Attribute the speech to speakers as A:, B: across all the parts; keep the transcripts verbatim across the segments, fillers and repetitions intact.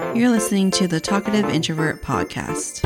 A: You're listening to the Talkative Introvert Podcast.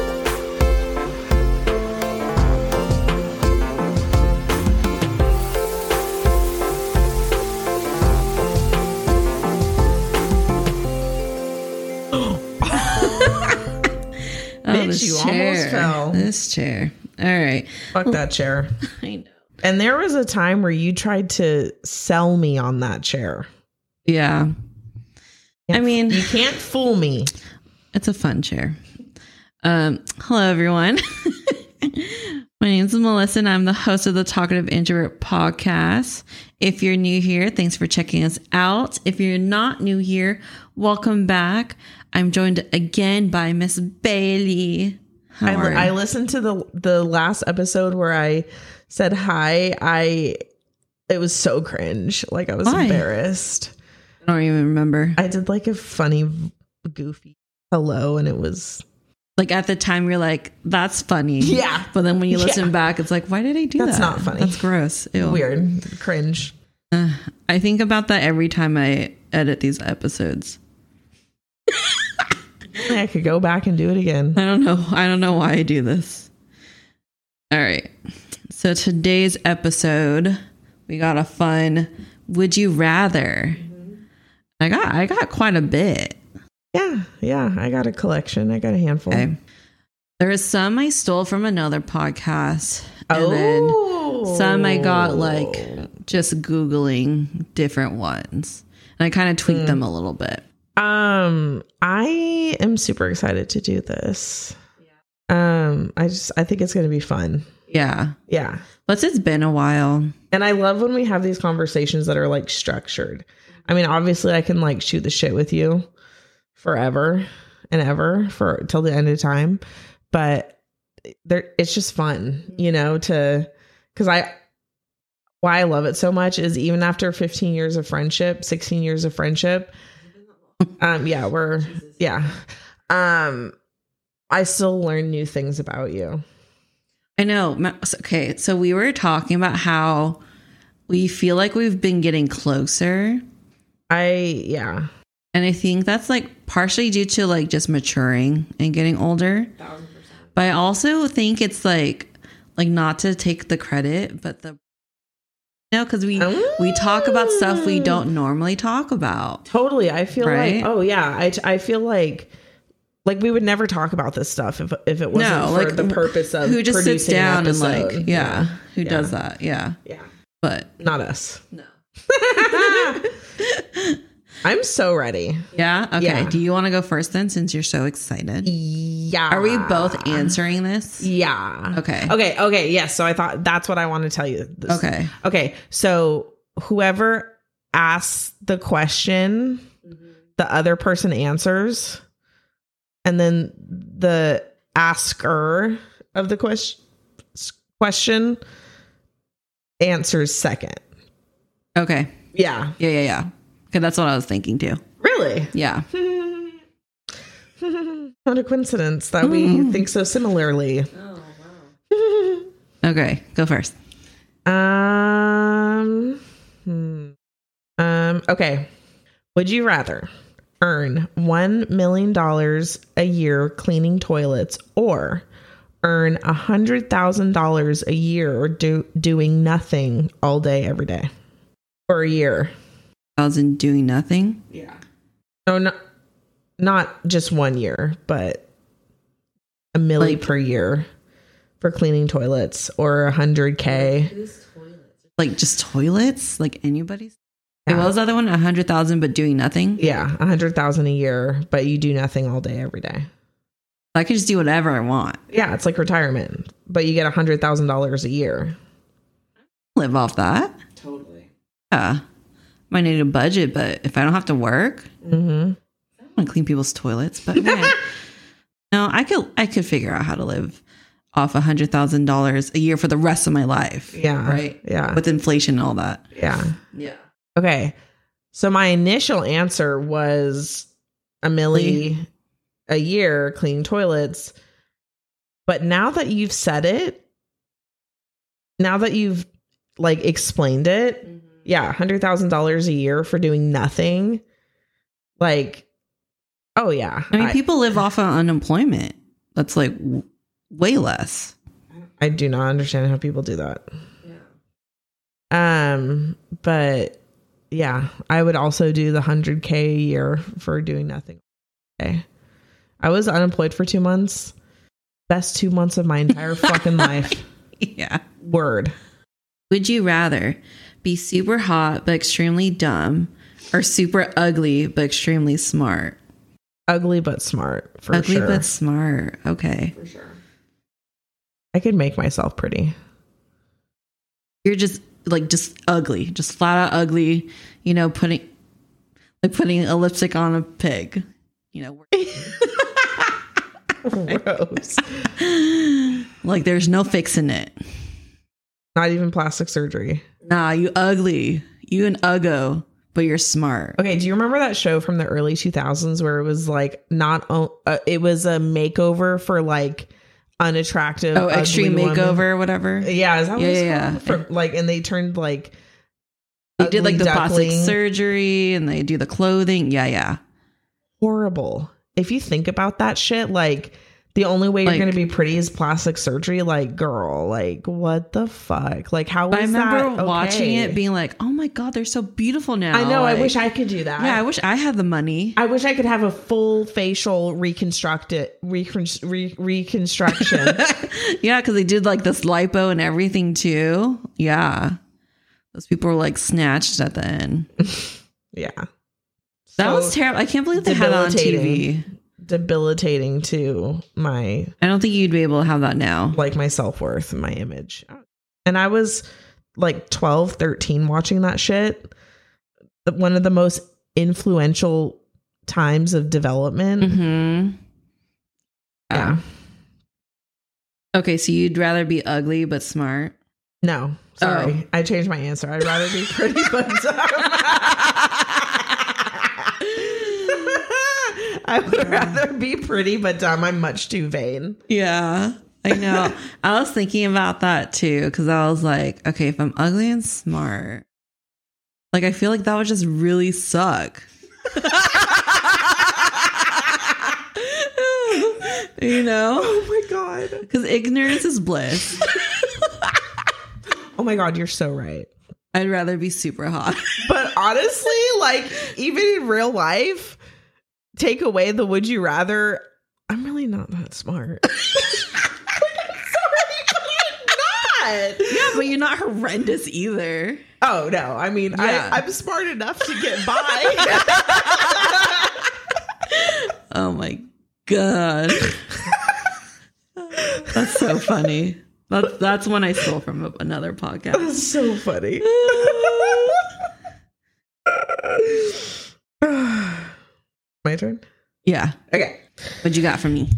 A: Oh,
B: Bitch,
A: this
B: you
A: chair.
B: almost fell.
A: This chair. All right.
B: Fuck that chair.
A: I know.
B: And there was a time where you tried to sell me on that chair.
A: Yeah. I mean,
B: You can't fool me.
A: it's a fun chair. Um, hello, everyone. My name is Melissa, and I'm the host of the Talkative Introvert Podcast. If you're new here, thanks for checking us out. If you're not new here, welcome back. I'm joined again by Miss Bailey. How
B: I,
A: are you?
B: I listened to the the last episode where I said hi. I it was so cringe. Like I was
A: Why?
B: embarrassed.
A: I don't even remember.
B: I did like a funny, goofy hello, and it was
A: Like at the time, you're like, "That's funny."
B: Yeah.
A: But then when you listen
B: Yeah.
A: back, it's like, "Why did I do
B: That's
A: that?
B: not funny.
A: That's gross." Ew.
B: weird, cringe.
A: Uh, I think about that every time I edit these episodes.
B: I could go back and do it again.
A: I don't know. I don't know why I do this. All right. So today's episode, we got a fun "Would you rather?" I got I got quite a bit.
B: Yeah, yeah. I got a collection. I got a handful.
A: Okay. There is some I stole from another podcast, and
B: Oh.
A: then some I got like just Googling different ones, and I kind of tweaked them a little bit.
B: Um, I am super excited to do this. Yeah. Um, I just I think it's gonna be fun.
A: Yeah.
B: Yeah.
A: Plus, it's been a while.
B: And I love when we have these conversations that are like structured. I mean, obviously I can like shoot the shit with you forever and ever for till the end of time. But there it's just fun, you know, to because I why I love it so much is even after fifteen years of friendship, sixteen years of friendship. Um, yeah, we're yeah. Um, I still learn new things about you.
A: I know. Ma- Okay, so we were talking about how we feel like we've been getting closer,
B: I yeah.
A: and I think that's like partially due to like just maturing and getting older. But I also think it's like like not to take the credit, but the no, because we we talk about stuff we don't normally talk about.
B: Totally. I feel
A: Right?
B: like, oh yeah, I, I feel like, like we would never talk about this stuff if, if it wasn't
A: No,
B: for
A: like
B: the purpose of
A: who just sits
B: producing an
A: down and like
B: episode.
A: yeah, who
B: Yeah.
A: does that? Yeah,
B: Yeah.
A: but
B: Not us.
A: no.
B: I'm so ready.
A: Yeah. Okay.
B: Yeah.
A: Do you want to go first then, since you're so excited?
B: Yeah.
A: Are we both answering this?
B: Yeah.
A: Okay.
B: Okay. Okay. Yes. So I thought that's what I want to tell you. This-
A: Okay.
B: Okay. So whoever asks the question, the other person answers, and then the asker of the question question answers second.
A: Okay.
B: Yeah.
A: Yeah. Yeah. Yeah. Okay. That's what I was thinking too.
B: Really?
A: Yeah.
B: What a coincidence that we think so similarly.
A: Okay. Go first.
B: Um, hmm. um, okay. Would you rather earn one million dollars a year cleaning toilets or earn one hundred thousand dollars a year do, doing nothing all day, every day for a year?
A: I was in doing nothing.
B: Yeah. No, not, not just one year, but a milli
A: Like-
B: per year for cleaning toilets or a hundred K.
A: Like just toilets? Like anybody's? Okay,
B: Yeah.
A: what was the other one? A hundred thousand, but doing nothing?
B: Yeah, a hundred thousand a year, but you do nothing all day, every day.
A: I could just do whatever I want.
B: Yeah, it's like retirement, but you get a hundred thousand dollars a year.
A: Live off that.
B: Totally.
A: Yeah. Might need a budget, but if I don't have to work,
B: Mm-hmm.
A: I don't want to clean people's toilets. But man, no, I could I could figure out how to live off a hundred thousand dollars a year for the rest of my life.
B: Yeah.
A: Right.
B: Yeah.
A: With inflation and all that.
B: Yeah.
A: Yeah.
B: Okay. So my initial answer was a milli a year cleaning toilets. But now that you've said it, now that you've like explained it, mm-hmm. yeah, one hundred thousand dollars a year for doing nothing. Like, Oh yeah.
A: I mean,
B: I,
A: people live off of unemployment. That's like w- way less.
B: I do not understand how people do that. Yeah. Um, but yeah, I would also do the one hundred K a year for doing nothing. Okay. I was unemployed for two months. Best two months of my entire fucking life.
A: Yeah.
B: Word.
A: Would you rather be super hot but extremely dumb, or super ugly but extremely smart?
B: Ugly but smart, for
A: ugly
B: sure.
A: but smart. Okay.
B: For sure. I could make myself pretty.
A: You're just like just ugly, just flat out ugly. You know, putting like putting a lipstick on a pig. You know.
B: Gross.
A: Like there's no fixing it.
B: Not even plastic surgery.
A: Nah, you ugly. You an uggo, but you're smart.
B: Okay, do you remember that show from the early two thousands where it was like not o- uh, it was a makeover for like unattractive
A: Oh, extreme
B: ugly
A: makeover
B: women?
A: or whatever.
B: Yeah, is that what
A: Yeah,
B: it's
A: yeah,
B: called?
A: yeah.
B: For, like, and they turned like
A: They did like the
B: ugly
A: plastic
B: duckling.
A: surgery and they do the clothing. Yeah, yeah.
B: Horrible. If you think about that shit, like the only way you're
A: Like-
B: going to be pretty is plastic surgery. Like, girl, like what the fuck? Like, how
A: But I
B: is
A: remember
B: that
A: watching
B: okay?
A: it being like, oh my God, they're so beautiful now.
B: I know.
A: Like,
B: I wish I could do that.
A: Yeah, I wish I had the money.
B: I wish I could have a full facial reconstructed recon, re, reconstruction.
A: Yeah, because they did like this lipo and everything too. Yeah. Those people were like snatched at the end.
B: Yeah.
A: That
B: So
A: was terrible. I can't believe they had that on T V.
B: debilitating. Debilitating to my
A: I don't think you'd be able to have that now.
B: like my self-worth and my image. And I was like twelve, thirteen watching that shit. The- One of the most influential times of development.
A: Mm-hmm.
B: Yeah.
A: Okay, so you'd rather be ugly but smart?
B: No, sorry.
A: Oh.
B: I changed my answer. I'd rather be pretty but I would rather be pretty but dumb. I'm much too vain.
A: Yeah, I know. I was thinking about that too because I was like, okay, if I'm ugly and smart, like I feel like that would just really suck. You know?
B: Oh my God.
A: Because ignorance is bliss.
B: Oh my God, you're so right.
A: I'd rather be super hot.
B: But honestly, like even in real life, take away the would you rather, I'm really not that smart. I'm sorry, but I'm not.
A: Yeah, but you're not horrendous either.
B: Oh no, I mean
A: Yeah.
B: I, I'm smart enough to get by.
A: Oh my God. That's so funny. That's, that's one I stole from another podcast.
B: That's so funny. My turn?
A: Yeah.
B: Okay.
A: What you got for me?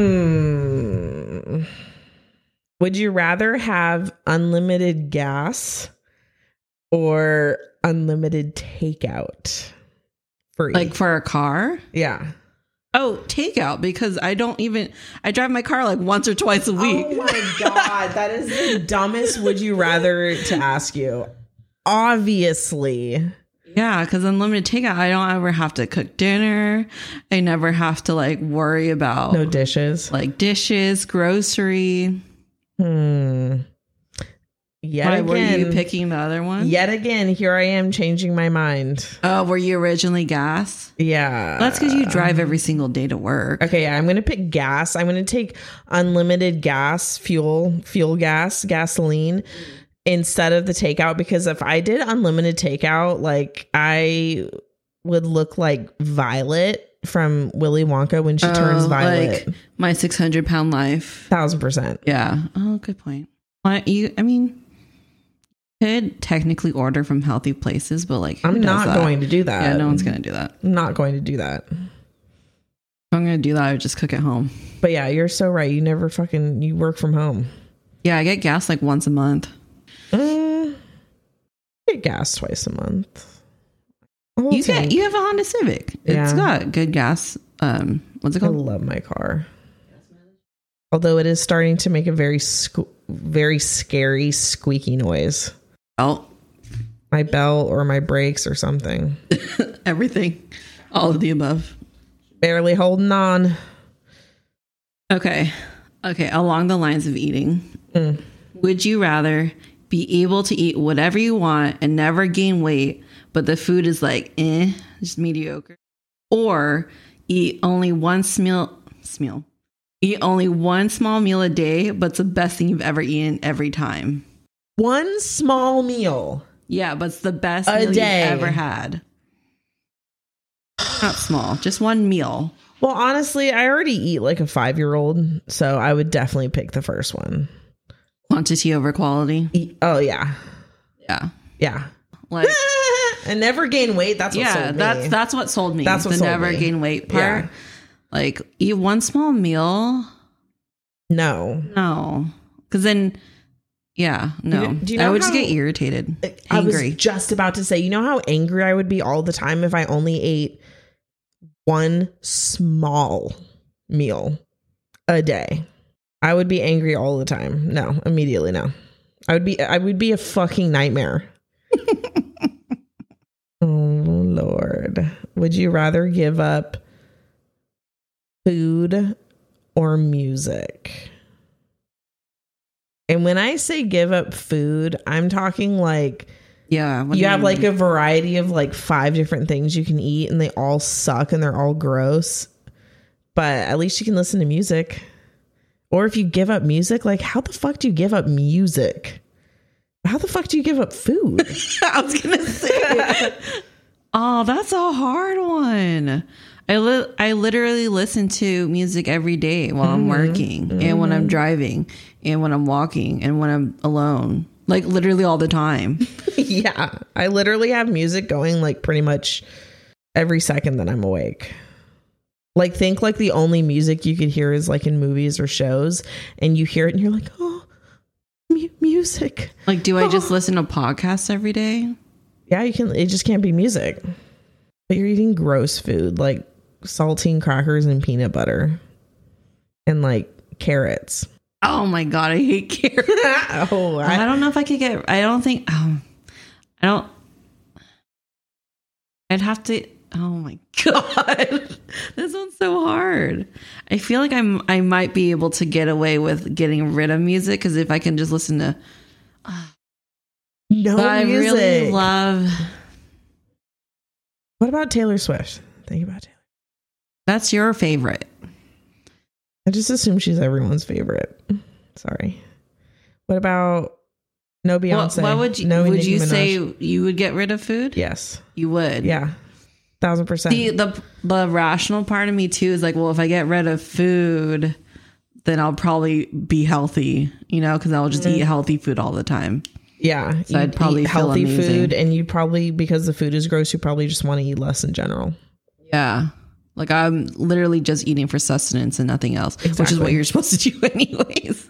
B: Hmm. Would you rather have unlimited gas or unlimited takeout? Free.
A: Like for a car?
B: Yeah.
A: Oh, takeout, because I don't even, I drive my car like once or twice a week.
B: Oh my God. That is the dumbest would you rather to ask you. Obviously.
A: Yeah, because unlimited takeout, I don't ever have to cook dinner. I never have to like worry about
B: No dishes.
A: like dishes, grocery.
B: Hmm. Yet
A: Why
B: again.
A: were you picking the other one?
B: Yet again, here I am changing my mind.
A: Oh, were you originally gas?
B: Yeah.
A: That's because you drive every single day to work.
B: Okay, yeah, I'm going to pick gas. I'm going to take unlimited gas, fuel, fuel gas, gasoline instead of the takeout, because if I did unlimited takeout, like I would look like Violet from Willy Wonka when she
A: Oh,
B: turns violet.
A: Like my six hundred pound life.
B: Thousand percent.
A: Yeah. Oh, good point. Why you? I mean, could technically order from healthy places, but like, who
B: I'm
A: does
B: not
A: that?
B: going to do that.
A: Yeah, no one's gonna do that.
B: I'm not going to do that.
A: If I'm gonna do that, I would just cook at home.
B: But yeah, you're so right. You never fucking, you work from home.
A: Yeah, I get gas like once a month.
B: Mm, I get gas twice a month. A whole
A: You get
B: tank.
A: you have a Honda Civic. It's
B: Yeah.
A: got good gas. Um, what's it
B: I
A: called?
B: love my car. Although it is starting to make a very, sque- very scary squeaky noise.
A: Oh,
B: My belt or my brakes or something.
A: everything, all of the above.
B: Barely holding on.
A: Okay. Okay. Along the lines of eating,
B: Mm.
A: would you rather be able to eat whatever you want and never gain weight, but the food is like, eh, just mediocre? Or eat only one meal, meal, eat only one small meal a day, but it's the best thing you've ever eaten every time?
B: One small meal.
A: Yeah, but it's the best
B: A
A: meal
B: day.
A: you've ever had. Not small, just one meal.
B: Well, honestly, I already eat like a five-year-old, so I would definitely pick the first one.
A: Quantity over quality.
B: Eat, oh, yeah.
A: Yeah.
B: Yeah.
A: Like,
B: And never gain weight. That's what
A: yeah,
B: sold me.
A: that's that's what sold me.
B: That's what
A: the
B: sold
A: never
B: me.
A: gain weight part.
B: Yeah.
A: Like, eat one small meal.
B: No.
A: No. Because then, yeah, no.
B: Do you- do you know
A: I would
B: how-
A: just get irritated.
B: I was
A: Angry.
B: just about to say, you know how angry I would be all the time if I only ate one small meal a day? I would be angry all the time. No, immediately no. I would be I would be a fucking nightmare. Oh Lord. Would you rather give up food or music? And when I say give up food, I'm talking like
A: Yeah. what do
B: you have like
A: mean?
B: a variety of like five different things you can eat and they all suck and they're all gross. But at least you can listen to music. Or if you give up music, like how the fuck do you give up music? How the fuck do you give up food?
A: I was going to say. Oh, that's a hard one. I li- I literally listen to music every day while I'm working
B: Mm-hmm.
A: and when I'm driving and when I'm walking and when I'm alone. Like literally all the time.
B: Yeah. I literally have music going like pretty much every second that I'm awake. Like think like the only music you could hear is like in movies or shows and you hear it and you're like, oh, mu- music.
A: Like, do I just listen to podcasts every day?
B: Yeah, you can. It just can't be music. But you're eating gross food like saltine crackers and peanut butter and like carrots.
A: Oh my God, I hate carrots.
B: Oh,
A: I,
B: I,
A: don't know if I could get, I don't think, oh, I don't, I'd have to, oh my God, this one's so hard. I feel like I'm, I might be able to get away with getting rid of music because if I can just listen to,
B: no
A: but I
B: music.
A: really love,
B: What about Taylor Swift? Think about Taylor.
A: that's your favorite.
B: I just assume she's everyone's favorite. Sorry. What about no
A: What,
B: Beyonce?
A: what would you,
B: no
A: would
B: Nicki
A: you
B: Minaj?
A: say you would get rid of food?
B: Yes.
A: You would.
B: Yeah. Thousand percent.
A: The, the, the rational part of me too is like, well, if I get rid of food, then I'll probably be healthy, you know, because I'll just
B: Mm-hmm.
A: eat healthy food all the time.
B: Yeah.
A: So I'd
B: You'd
A: probably
B: eat
A: feel
B: healthy
A: amazing.
B: food and you probably, because the food is gross, you probably just want to eat less in general.
A: Yeah. Like I'm literally just eating for sustenance and nothing else, which is
B: Exactly.
A: what you're supposed to do anyways.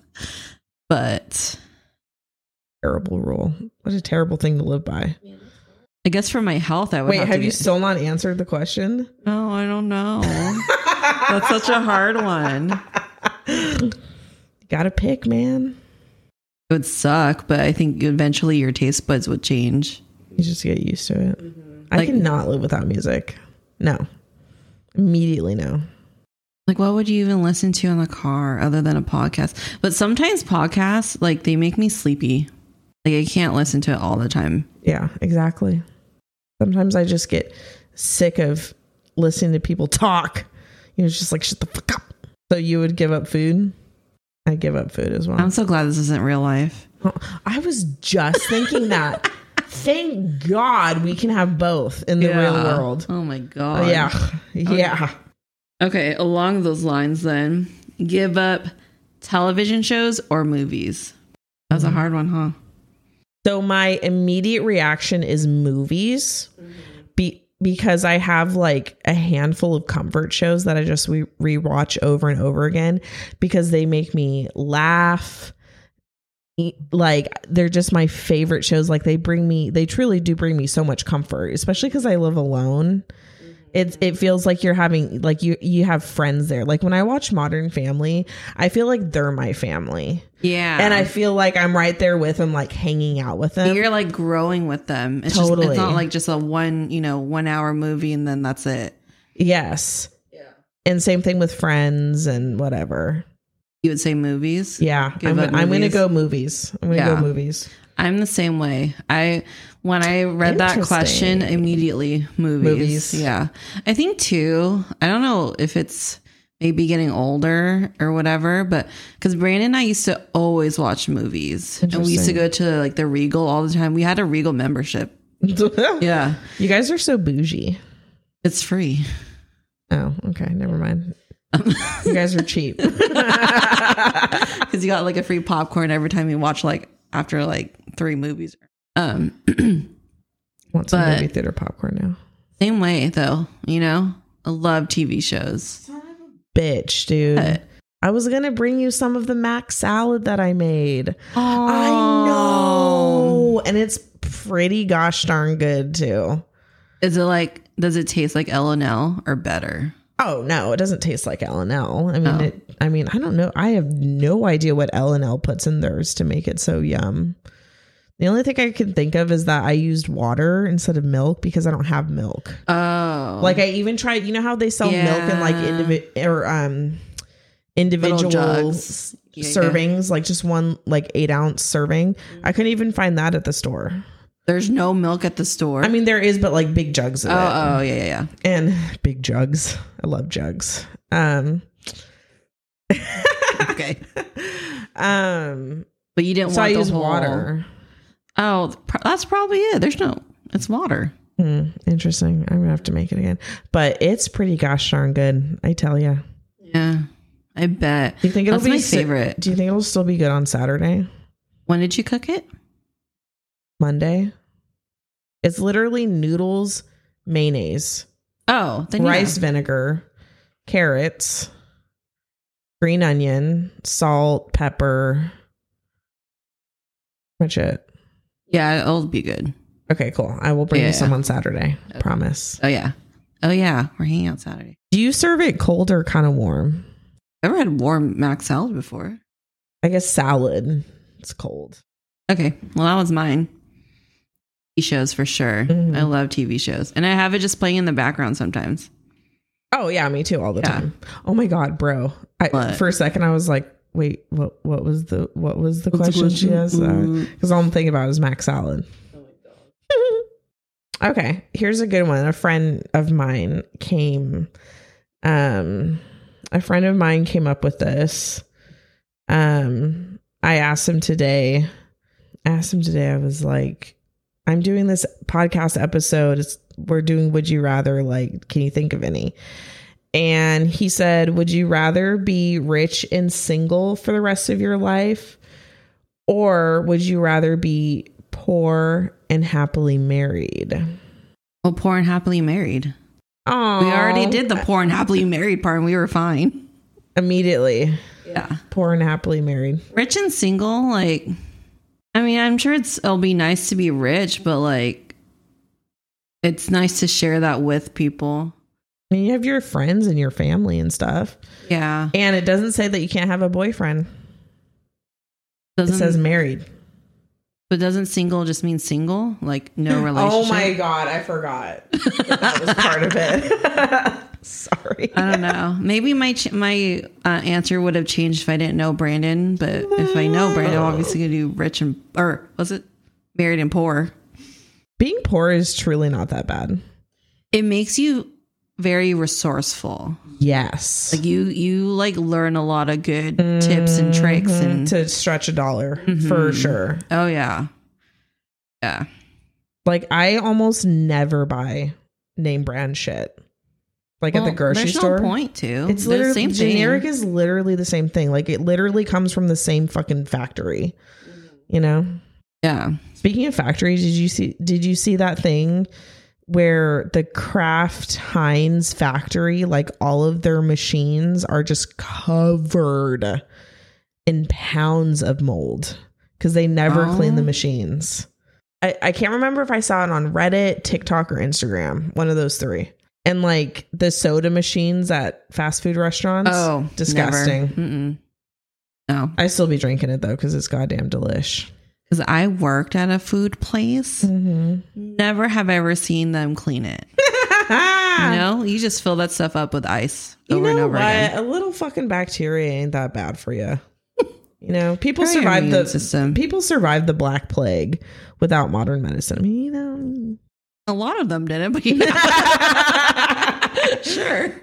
A: But
B: Terrible rule. What a terrible thing to live by.
A: I guess for my health, I would
B: Wait,
A: have,
B: have
A: to
B: you
A: get-
B: still not answered the question?
A: No, I don't know. That's such a hard one.
B: You gotta pick, man.
A: It would suck, but I think eventually your taste buds would change.
B: You just get used to it. I
A: Like-
B: cannot live without music. No. Immediately no.
A: Like, what would you even listen to in the car other than a podcast? But sometimes podcasts, like, they make me sleepy. Like, I can't listen to it all the time.
B: Yeah, exactly. Sometimes I just get sick of listening to people talk. You know, it's just like, shut the fuck up. So you would give up food? I give up food as well.
A: I'm so glad this isn't real life.
B: Oh, I was just thinking that. Thank God we can have both in the real world.
A: Oh my God.
B: Yeah. Yeah.
A: Okay, along those lines, then, give up television shows or movies. That's
B: Mm-hmm.
A: a hard one, huh?
B: So my immediate reaction is movies, be, because I have like a handful of comfort shows that I just re- rewatch over and over again because they make me laugh. E- Like they're just my favorite shows. Like they bring me, they truly do bring me so much comfort, especially because I live alone. It it feels like you're having like you you have friends there. Like when I watch Modern Family, I feel like they're my family.
A: Yeah.
B: And I feel like I'm right there with them, like hanging out with them.
A: You're like growing with them. It's
B: Totally.
A: just, it's not like just a one, you know, one hour movie and then that's it.
B: Yes.
A: Yeah.
B: And same thing with Friends and whatever.
A: You would say movies?
B: Yeah.
A: Give
B: I'm, I'm going to go movies. I'm going to
A: Yeah.
B: go movies.
A: I'm the same way. I when I read that question, immediately movies.
B: Movies.
A: Yeah. I think too, I don't know if it's maybe getting older or whatever, but because Brandon and I used to always watch movies. And we used to go to like the Regal all the time. We had a Regal membership. Yeah.
B: You guys are so bougie.
A: It's free.
B: Oh, okay. Never mind. You guys are cheap.
A: Because you got like a free popcorn every time you watch like after like three movies. Um,
B: Want some
A: but-
B: movie theater popcorn now.
A: Same way though, you know, I love T V shows.
B: Bitch, dude.
A: But-
B: I was going to bring you some of the mac salad that I made.
A: Oh,
B: I know. And it's pretty gosh darn good too.
A: Is it like, does it taste like L and L or better?
B: Oh no, it doesn't taste like L and L. I mean,
A: Oh.
B: it, I mean, I don't know. I have no idea what L and L puts in theirs to make it so yum. The only thing I can think of is that I used water instead of milk because I don't have milk.
A: Oh,
B: Like I even tried, you know how they sell
A: Yeah.
B: milk in like individual or um individual
A: jugs. Yeah, yeah.
B: servings, like just one like eight ounce serving. I couldn't even find that at the store.
A: There's no milk at the store.
B: I mean, there is, but like big jugs of
A: oh,
B: it.
A: oh, yeah, yeah, yeah.
B: And big jugs. I love jugs. Um,
A: Okay,
B: um,
A: but you didn't
B: so I
A: want the
B: use
A: whole
B: water.
A: Oh, pr- that's probably it. There's no, it's water.
B: Hmm, interesting. I'm gonna have to make it again, but it's pretty gosh darn good. I tell you.
A: Yeah, I bet.
B: Do you think it'll
A: That's
B: be
A: my
B: si-
A: favorite.
B: Do you think it'll still be good on Saturday,
A: When did you cook it?
B: Monday? It's literally noodles, mayonnaise,
A: Oh, then
B: rice
A: yeah.
B: vinegar, carrots, green onion, salt, pepper. Much it.
A: Yeah, it'll be good.
B: Okay, cool. I will bring
A: Yeah.
B: you some on Saturday. Promise.
A: Oh yeah, oh yeah. We're hanging out Saturday.
B: Do you serve it cold or kind of warm?
A: Ever had warm mac salad before?
B: I guess salad. It's cold.
A: Okay, well that was mine. T V shows for sure.
B: Mhm.
A: I love T V shows, and I have it just playing in the background sometimes.
B: Oh yeah, me too. All the
A: Yeah.
B: time. Oh my god, bro! I,
A: What?
B: for a second, I was like, "Wait, what? What was the what was the question she asked?"
A: Ooh.
B: Because all I'm thinking about is mac salad. Okay, here's a good one. A friend of mine came. Um, a friend of mine came up with this. Um, I asked him today. I asked him today. I was like, I'm doing this podcast episode. It's, we're doing Would You Rather. Like, can you think of any? And he said, would you rather be rich and single for the rest of your life? Or would you rather be poor and happily married?
A: Well, poor and happily married.
B: Oh,
A: We already did the poor and happily married part, and we were fine.
B: Immediately.
A: Yeah,
B: Poor and happily married.
A: rich and single. Like, I mean, I'm sure it's it'll be nice to be rich, but like, it's nice to share that with people.
B: I mean, you have your friends and your family and stuff.
A: Yeah,
B: And it doesn't say that you can't have a boyfriend.
A: doesn't
B: It says married.
A: but doesn't single just mean single? Like no relationship?
B: Oh my God, I forgot that, that was part of it. Sorry.
A: I don't know. Maybe my ch- my uh, answer would have changed if I didn't know Brandon. But if I know Brandon, I'm obviously gonna do rich and or was it married and poor?
B: Being poor is truly not that bad.
A: It makes you very resourceful.
B: Yes.
A: Like you you like learn a lot of good tips and tricks and
B: to stretch a dollar
A: Mhm.
B: for sure.
A: oh yeah, yeah.
B: Like I almost never buy name brand shit. Like at
A: Well,
B: the grocery
A: there's
B: store.
A: no point to.
B: It's
A: They're the
B: literally
A: same thing.
B: generic is literally the same thing. Like it literally comes from the same fucking factory. You know?
A: Yeah.
B: Speaking of factories, did you see did you see that thing where the Kraft Heinz factory, like all of their machines are just covered in pounds of mold because they never
A: Oh.
B: clean the machines. I, I can't remember if I saw it on Reddit, TikTok, or Instagram, one of those three. And like the soda machines at fast food restaurants.
A: Oh,
B: disgusting.
A: never. Mm-mm. No,
B: I still be drinking it though because it's goddamn delish.
A: because I worked at a food place.
B: Mm-hmm.
A: Never have I ever seen them clean it.
B: Yeah.
A: You know, you just fill that stuff up with ice
B: You
A: over
B: know
A: and over
B: what?
A: again.
B: A little fucking bacteria ain't that bad for you. You know, people
A: Probably your
B: survive
A: immune
B: the
A: system.
B: people survived the Black Plague without modern medicine. I mean, you know,
A: A lot of them didn't, but yeah. Sure.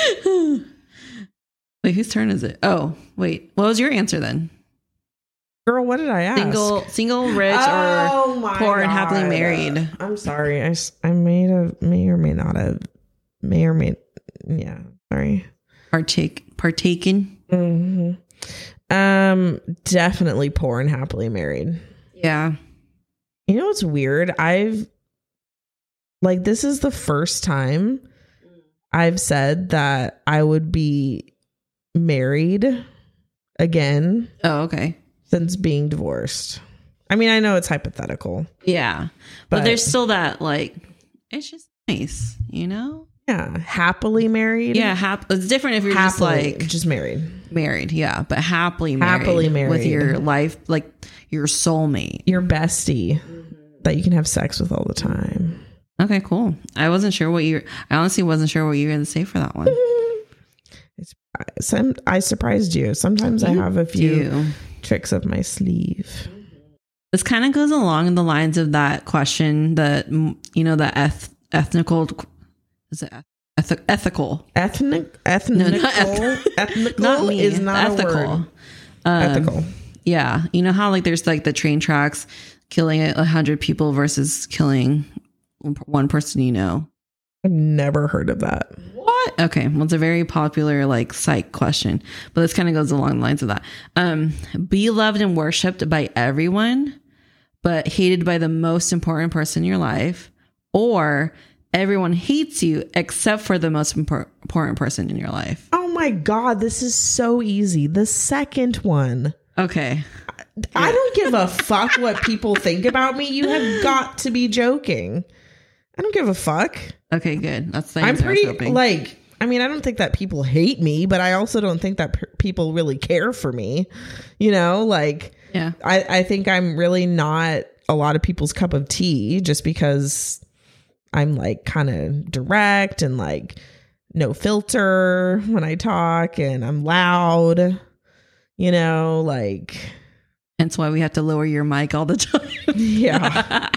A: Wait, whose turn is it? Oh, wait. What was your answer then?
B: girl, what did I ask?
A: Single, single, rich,
B: Oh
A: or
B: my
A: poor and happily
B: God.
A: married?
B: I'm sorry. I, s- I may have, may or may not have, may or may, yeah, sorry.
A: Partake, partaken.
B: hmm Um, definitely poor and happily married.
A: Yeah.
B: You know what's weird? I've, like, this is the first time I've said that I would be married again
A: Oh, okay.
B: since being divorced. I mean, I know it's hypothetical.
A: Yeah. But,
B: But-
A: there's still that, like, it's just nice, you know?
B: Yeah. Happily married.
A: Yeah. Hap- it's different if you're
B: Happily,
A: just like
B: just married.
A: married. Yeah. But happily married.
B: Happily married.
A: With your life, like your soulmate.
B: Your bestie that you can have sex with all the time.
A: Okay, cool. I wasn't sure what you, I honestly wasn't sure what you were going to say for that one.
B: It's, some, I surprised you. Sometimes I have a few
A: Do.
B: tricks up my sleeve.
A: This kind of goes along the lines of that question that, mm, you know, the eth- ethnical, is it eth- ethical?
B: Ethnic, ethnical,
A: not eth-
B: ethnical
A: Not me,
B: is not
A: ethical.
B: a word.
A: Um,
B: Ethical.
A: Yeah. You know how like there's like the train tracks killing a hundred people versus killing one person, you know?
B: I've never heard of that.
A: What? Okay. Well, it's a very popular like psych question, but this kind of goes along the lines of that. Um, be loved and worshipped by everyone, but hated by the most important person in your life, or everyone hates you except for the most impor- important person in your life.
B: Oh my God, this is so easy. The second one.
A: Okay.
B: I don't give a fuck what people think about me. You have got to be joking. I don't give a fuck.
A: Okay, good. That's the
B: I'm
A: answer I was
B: pretty
A: hoping.
B: like, I mean, I don't think that people hate me, but I also don't think that p- people really care for me. You know, like,
A: Yeah.
B: I, I think I'm really not a lot of people's cup of tea just because I'm like kind of direct and like no filter when I talk and I'm loud, you know, like,
A: Hence why we have to lower your mic all the time.
B: yeah.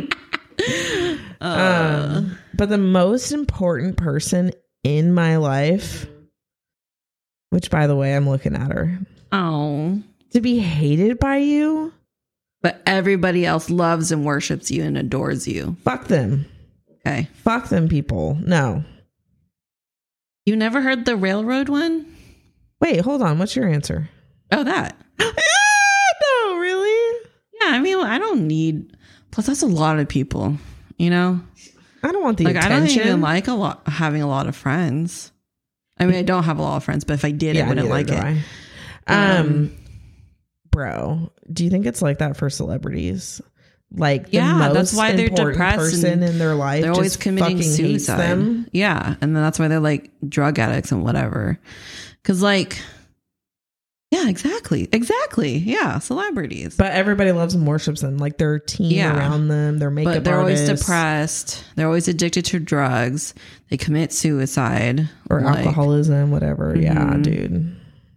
A: Uh,
B: um, but the most important person in my life, which by the way, I'm looking at her,
A: oh.
B: to be hated by you,
A: But everybody else loves and worships you and adores you.
B: fuck them.
A: Okay.
B: Fuck them people. No.
A: You never heard the railroad one?
B: Wait, hold on. What's your answer?
A: Oh, that.
B: No, really?
A: Yeah, I mean, I don't need. Plus, that's a lot of people. You know,
B: I don't want the
A: like I don't
B: attention.
A: even like a lot having a lot of friends. I mean, I don't have a lot of friends, but if I did, I wouldn't
B: neither
A: like
B: do
A: it.
B: I. Um,
A: Um,
B: bro, do you think it's like that for celebrities? Like, the
A: Yeah,
B: most
A: that's why they're
B: important
A: depressed
B: person
A: and
B: in their life,
A: They're always
B: just
A: committing
B: fucking hates
A: suicide.
B: them.
A: Yeah, and then that's why they're like drug addicts and whatever. Because, like, yeah, exactly, exactly, yeah, celebrities.
B: But everybody loves and worships them. Like, their team
A: Yeah.
B: around them, their makeup
A: But they're always
B: artists,
A: depressed. They're always addicted to drugs. They commit suicide
B: or
A: like,
B: alcoholism, whatever. Yeah,
A: Mhm.
B: dude.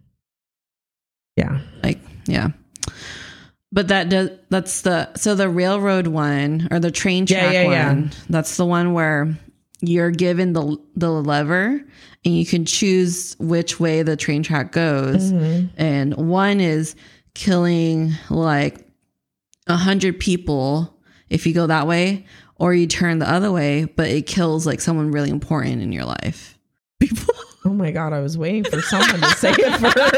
B: Yeah.
A: Like, yeah. But that does, that's the, so the railroad one or the train
B: Yeah,
A: track
B: yeah, yeah.
A: one, that's the one where you're given the the lever and you can choose which way the train track goes.
B: Mhm.
A: And one is killing like a hundred people if you go that way, or you turn the other way, but it kills like someone really important in your life. People
B: Oh my God, I was waiting for someone to say it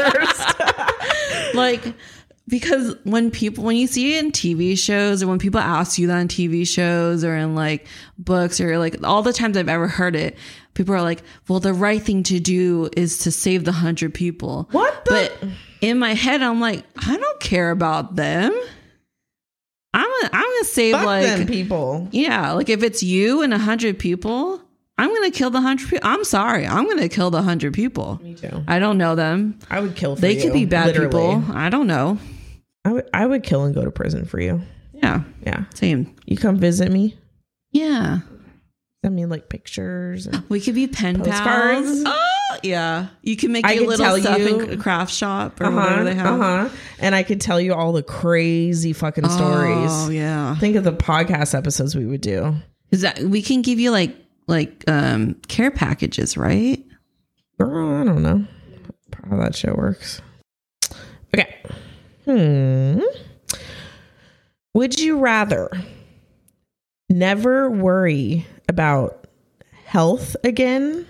B: first.
A: like, because when people, when you see it in T V shows or when people ask you that on T V shows or in like books or like all the times I've ever heard it, people are like, well, the right thing to do is to save the hundred people.
B: What the?
A: But in my head, I'm like, I don't care about them. I'm gonna, I'm gonna save
B: Fuck
A: like,
B: them people.
A: yeah, like if it's you and a hundred people, I'm gonna kill the hundred people. I'm sorry, I'm gonna kill the hundred people.
B: Me too.
A: I don't know them.
B: I would kill for
A: They
B: you,
A: could be bad
B: literally.
A: people. I don't know.
B: I would, I would kill and go to prison for you.
A: Yeah,
B: Yeah.
A: same.
B: You come visit me.
A: Yeah,
B: Send me like pictures. And
A: we could be pen
B: postcards.
A: pals. Oh, yeah. You can make
B: I
A: your
B: could
A: little
B: tell
A: stuff
B: you-
A: in craft shop or
B: uh-huh,
A: whatever they have.
B: uh-huh. And I could tell you all the crazy fucking stories.
A: Oh, yeah.
B: Think of the podcast episodes we would do.
A: Is that we can give you like like um care packages, right?
B: Girl, I don't know how that shit works. Okay. Hmm. Would you rather never worry about health again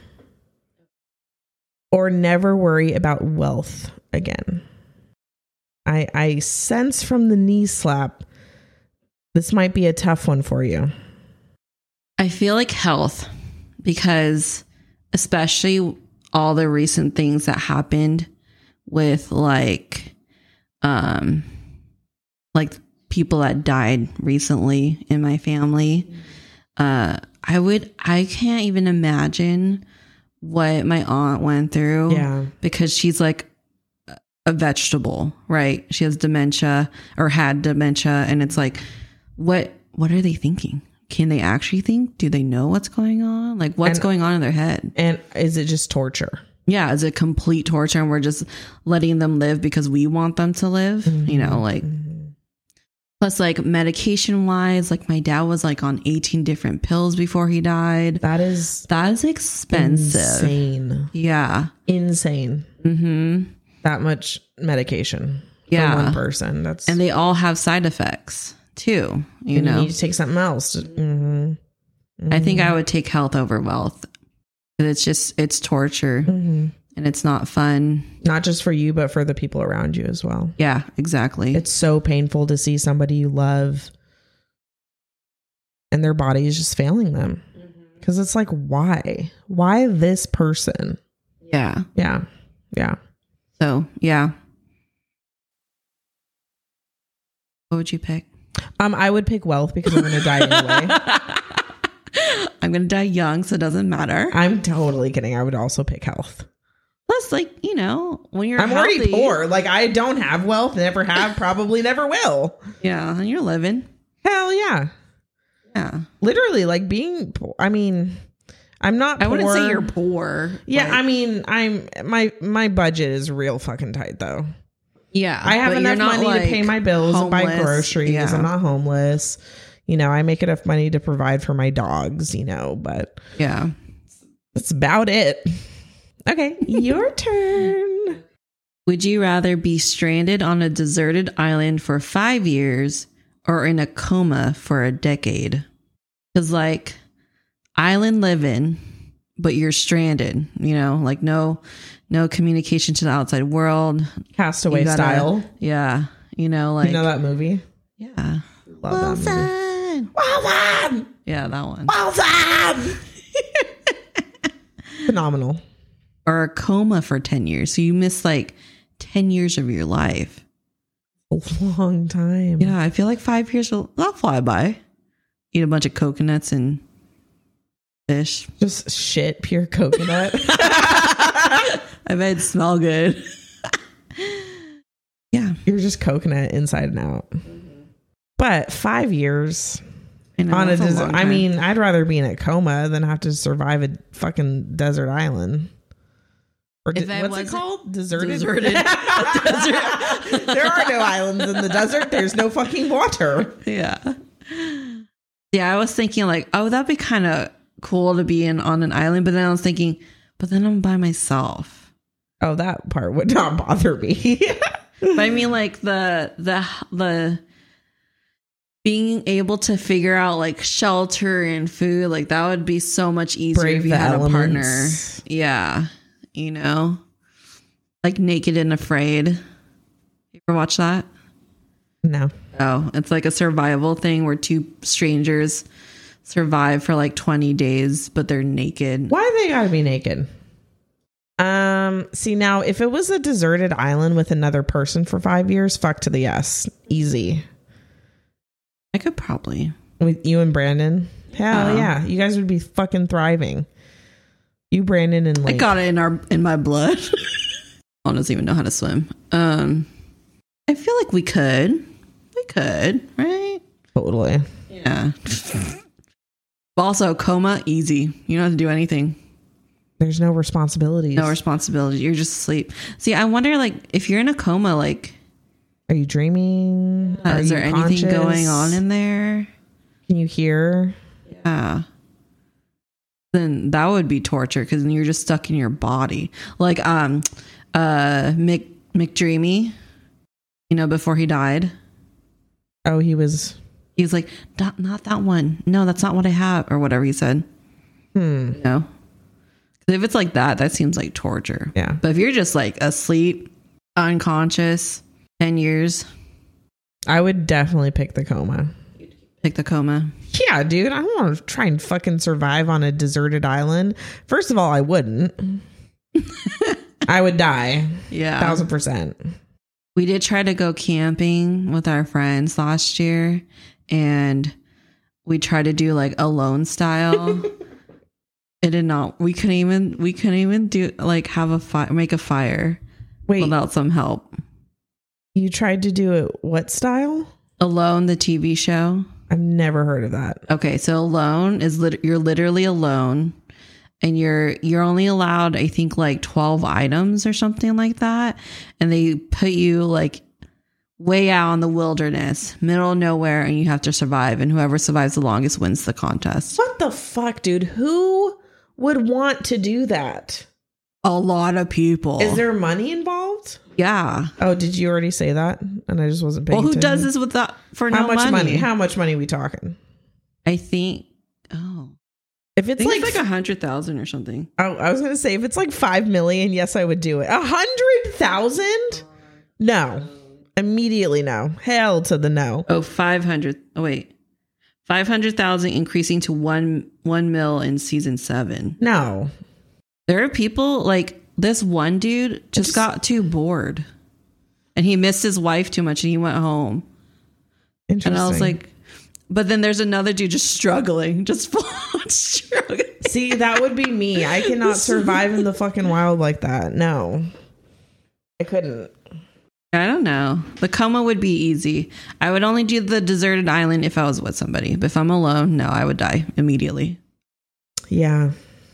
B: or never worry about wealth again? I I sense from the knee slap this might be a tough one for you.
A: I feel like health, because especially all the recent things that happened with like um like people that died recently in my family. Uh I would I can't even imagine what my aunt went through.
B: Yeah.
A: Because she's like a vegetable, right? She has dementia or had dementia, and it's like what what are they thinking? Can they actually think? Do they know what's going on? Like what's
B: And-
A: going on in their head?
B: And is it just torture?
A: Yeah, is it complete torture and we're just letting them live because we want them to live?
B: Mm-hmm.
A: You know, like plus like medication wise, like my dad was like on eighteen different pills before he died.
B: That is
A: That is expensive.
B: insane.
A: Yeah.
B: Insane.
A: Mm-hmm.
B: That much medication
A: Yeah.
B: for one person. That's
A: And they all have side effects too, you
B: and
A: know.
B: you need to take something else. Mm-hmm.
A: I think I would take health over wealth. It's just, it's torture
B: Mm-hmm.
A: and it's not fun.
B: Not just for you, but for the people around you as well.
A: Yeah, exactly.
B: It's so painful to see somebody you love and their body is just failing them. Because it's like, why? Why this person?
A: yeah.
B: Yeah. Yeah.
A: So, yeah. What would you pick?
B: Um, I would pick wealth because I'm going to die anyway.
A: I'm going to die young, so it doesn't matter.
B: I'm totally kidding. I would also pick health.
A: Plus, like, you know, when you're
B: I'm
A: healthy,
B: already poor. Like, I don't have wealth, never have, probably never will.
A: Yeah, and you're living.
B: Hell yeah.
A: Yeah.
B: Literally, like being poor. I mean, I'm not
A: I
B: poor.
A: wouldn't say you're poor.
B: Yeah,
A: like-
B: I mean, I'm my my budget is real fucking tight though.
A: yeah.
B: I have
A: but
B: enough
A: you're not,
B: money to
A: like,
B: pay my bills and buy
A: homeless.
B: groceries.
A: Yeah.
B: I'm not homeless. You know, I make enough money to provide for my dogs, you know, but
A: Yeah.
B: that's about it. Okay, your turn.
A: Would you rather be stranded on a deserted island for five years or in a coma for a decade? Because, like, island living, but you're stranded, you know, like no no communication to the outside world.
B: Castaway
A: You gotta-
B: style.
A: Yeah. You know, like,
B: You know that movie?
A: yeah.
B: Love that movie.
A: Wilson.
B: Well done.
A: Yeah, that one.
B: Well done. Phenomenal.
A: Or a coma for ten years. So you miss like ten years of your life.
B: A long time.
A: Yeah, I feel like five years will that'll fly by. Eat a bunch of coconuts and fish.
B: Just shit, pure coconut.
A: I bet it'd smell good. Yeah.
B: You're just coconut inside and out. But five years
A: I know,
B: on a
A: that's
B: desert.
A: long
B: I
A: time.
B: mean, I'd rather be in a coma than have to survive a fucking desert island. Or
A: If
B: de-
A: I
B: what's it
A: wasn't-
B: called? Deserted.
A: Deserted.
B: Desert. There are no islands in the desert. There's no fucking water.
A: Yeah. Yeah, I was thinking like, oh, that'd be kind of cool to be in on an island, but then I was thinking, but then I'm by myself.
B: Oh, that part would not bother me.
A: But I mean, like the the the being able to figure out like shelter and food, like that would be so much easier
B: Brave
A: if you
B: the
A: had a partner.
B: elements.
A: Yeah, you know, like Naked and Afraid. You ever watch that?
B: No.
A: Oh, it's like a survival thing where two strangers survive for like twenty days, but they're naked.
B: Why they gotta be naked? Um, see now, if it was a deserted island with another person for five years, fuck to the yes. Easy.
A: I could probably.
B: With you and Brandon? Hell
A: Oh.
B: yeah. You guys would be fucking thriving. You, Brandon, and
A: I
B: Link.
A: got it in our in my blood. I doesn't even know how to swim. Um, I feel like we could. We could, right?
B: Totally.
A: Yeah. But also coma, easy. You don't have to do anything.
B: There's no responsibilities.
A: No responsibility. You're just asleep. See, I wonder, like, if you're in a coma, like,
B: are you dreaming?
A: uh,
B: Are
A: is
B: you
A: there anything
B: conscious?
A: going on in there?
B: Can you hear?
A: Yeah. Then that would be torture because then you're just stuck in your body. Like, um, uh, Mick McDreamy, you know, before he died.
B: Oh, he was.
A: He was like, not, not that one. No, that's not what I have, or whatever he said.
B: Hmm.
A: You know, if it's like that, that seems like torture.
B: Yeah.
A: But if you're just like asleep, unconscious, ten years,
B: I would definitely pick the coma.
A: pick the coma.
B: Yeah, dude. I don't want to try and fucking survive on a deserted island. First of all, I wouldn't. I would die.
A: Yeah.
B: Thousand percent.
A: We did try to go camping with our friends last year, and we tried to do like alone style. It did not. We couldn't even. We couldn't even do like have a fire, make a fire
B: Wait,
A: without some help.
B: you tried to do it what style?
A: Alone, the T V show.
B: I've never heard of that.
A: Okay, so alone is lit- you're literally alone, and you're you're only allowed, I think, like twelve items or something like that, and they put you like way out in the wilderness, middle of nowhere, and you have to survive, and whoever survives the longest wins the contest.
B: What the fuck, dude? Who would want to do that?
A: A lot of people.
B: Is there money involved?
A: Yeah.
B: Oh, did you already say that? And I just wasn't paying
A: Well, who
B: attention.
A: does this with that for
B: How
A: no
B: much money?
A: money?
B: How much money are we talking?
A: I think. Oh,
B: If
A: I
B: it's
A: think
B: like,
A: it's like a hundred thousand or something.
B: oh, I was gonna say if it's like five million, yes, I would do it. A hundred thousand? No, immediately no. Hell to the no.
A: Oh, five hundred. Oh, wait. five hundred thousand increasing to one, one mil in season seven.
B: No.
A: There are people like this one dude just,
B: just
A: got too bored and he missed his wife too much and he went home.
B: Interesting.
A: And I was like, but then there's another dude just struggling, just full on struggling.
B: see, that would be me. I cannot survive in the fucking wild like that. No, I couldn't.
A: I don't know. The coma would be easy. I would only do the deserted island if I was with somebody. But if I'm alone, no, I would die immediately.
B: Yeah.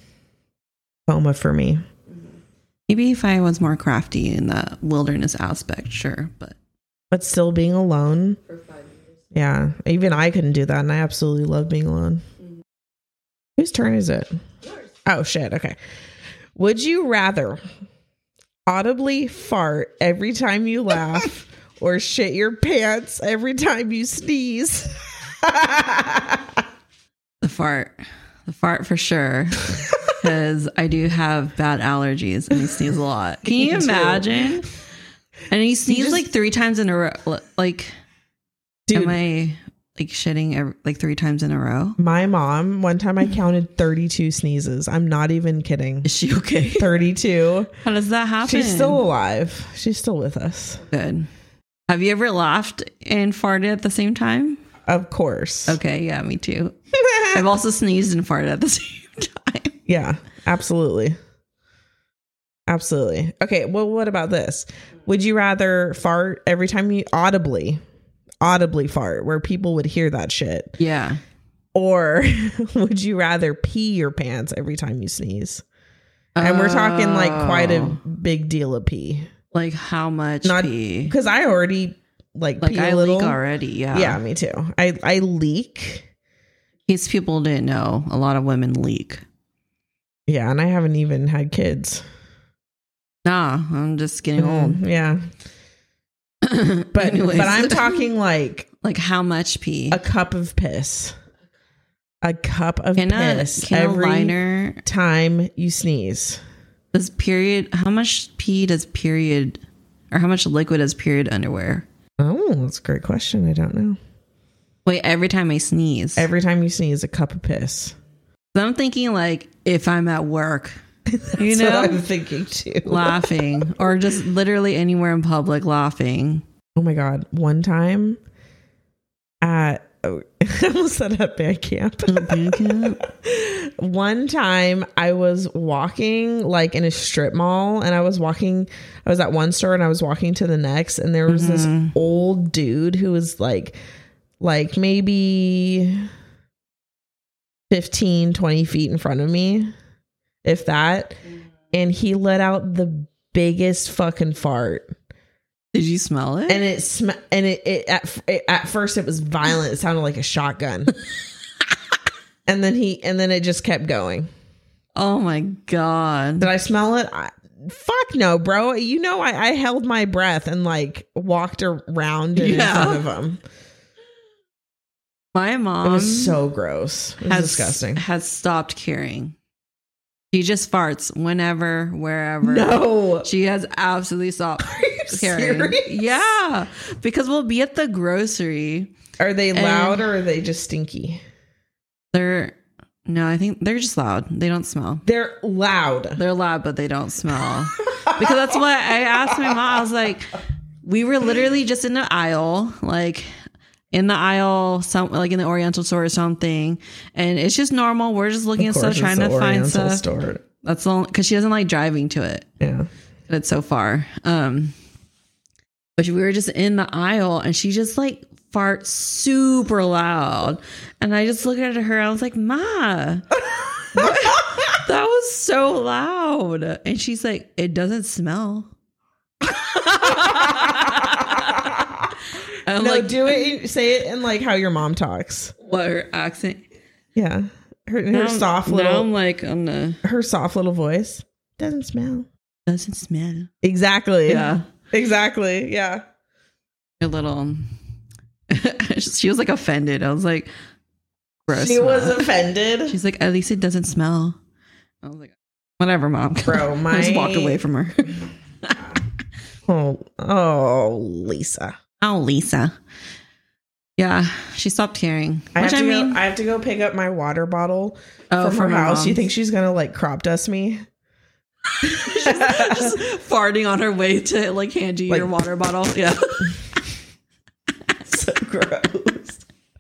B: Coma for me.
A: Maybe if I was more crafty in the wilderness aspect, sure. But
B: But still being alone.
A: for five years.
B: Yeah. Even I couldn't do that. And I absolutely love being alone. Mm-hmm. Whose turn is it?
A: Yours.
B: Oh, shit. Okay. Would you rather audibly fart every time you laugh or shit your pants every time you sneeze?
A: The fart. The fart for sure. Because I do have bad allergies and I sneeze a lot. Can you
B: Me too.
A: imagine? And he sneezed
B: just-
A: like three times in a row. Like,
B: Dude,
A: am I like shitting every, like three times in a row?
B: my mom, one time I counted thirty-two sneezes. I'm not even kidding.
A: Is she okay?
B: thirty-two.
A: How does that happen?
B: She's still alive. She's still with us.
A: Good. Have you ever laughed and farted at the same time?
B: Of course.
A: Okay, yeah, me too. I've also sneezed and farted at the same time.
B: Yeah, absolutely. Absolutely. Okay, well, what about this? Would you rather fart every time you audibly, audibly fart where people would hear that shit?
A: Yeah.
B: Or would you rather pee your pants every time you sneeze? And we're talking like quite a
A: Oh.
B: big deal of pee.
A: Like how much
B: Not
A: pee?
B: because I already like,
A: Like
B: pee
A: I
B: a little.
A: leak already, yeah.
B: Yeah, me too. I, I leak.
A: In case people didn't know, a lot of women leak.
B: Yeah, and I haven't even had kids.
A: Nah, I'm just getting old.
B: Mm, yeah. But
A: Anyways.
B: but I'm talking like
A: like how much pee?
B: a cup of piss. A cup of
A: Can a,
B: piss
A: can a
B: every
A: liner
B: time you sneeze.
A: does period? How much pee does period, or how much liquid does period underwear?
B: Oh, that's a great question. I don't know.
A: Wait, every time I sneeze,
B: Every time you sneeze, a cup of piss.
A: so I'm thinking like if I'm at work,
B: That's
A: you know,
B: what I'm thinking too.
A: laughing, or just literally anywhere in public laughing.
B: Oh my God. One time at, oh, I almost said at band camp. One time I was walking like in a strip mall and I was walking, I was at one store and I was walking to the next and there was
A: Mm-hmm.
B: this old dude who was like, like maybe fifteen, twenty feet in front of me, if that. And he let out the biggest fucking fart.
A: Did you smell it?
B: And it sm- and it, it, at, it at first it was violent. It sounded like a shotgun. And then he and then it just kept going.
A: Oh my God.
B: Did I smell it? I, fuck no, bro. You know, I, I held my breath and like walked around in
A: Yeah.
B: front of him.
A: My mom
B: It was so gross. It was
A: has,
B: disgusting.
A: has stopped caring. She just farts whenever, wherever.
B: No.
A: She has absolutely stopped
B: Are you
A: caring.
B: serious?
A: Yeah. Because we'll be at the grocery.
B: Are they loud
A: And-
B: or are they just stinky?
A: They're, no, I think they're just loud. They don't smell.
B: They're loud.
A: They're loud, but they don't smell. Because that's what I asked my mom. I was like, we were literally just in the aisle, like in the aisle, some like in the Oriental store or something, and it's just normal. We're just looking
B: Of
A: at stuff,
B: course,
A: trying
B: it's
A: to
B: the
A: find
B: Oriental
A: stuff.
B: store.
A: That's all because she doesn't like driving to it.
B: Yeah.
A: It's so far. Um, but we were just in the aisle, and she just like farts super loud, and I just looked at her. I was like, "Ma, that was so loud," and she's like, "It doesn't smell." I'm
B: No,
A: like,
B: do it. Say it in like how your mom talks.
A: what her accent?
B: Yeah. Her, her
A: Now I'm-
B: soft
A: Now
B: little
A: I'm like on the
B: her soft little voice. Doesn't smell.
A: doesn't smell.
B: Exactly.
A: Yeah,
B: Exactly. Yeah.
A: a little. She was like offended. I was like, gross.
B: She was
A: Mom.
B: offended.
A: She's like, at least it doesn't smell. I was like, whatever, Mom.
B: Bro, my
A: I just walked away from her.
B: Oh, oh, Lisa.
A: Oh, Lisa. Yeah, she stopped caring.
B: I
A: Which
B: have
A: I,
B: to
A: mean,
B: go, I have to go pick up my water bottle
A: oh,
B: from her house.
A: mom's.
B: You think she's gonna like crop dust me?
A: she's just farting on her way to like hand you
B: Like-
A: your water bottle? Yeah.
B: So gross.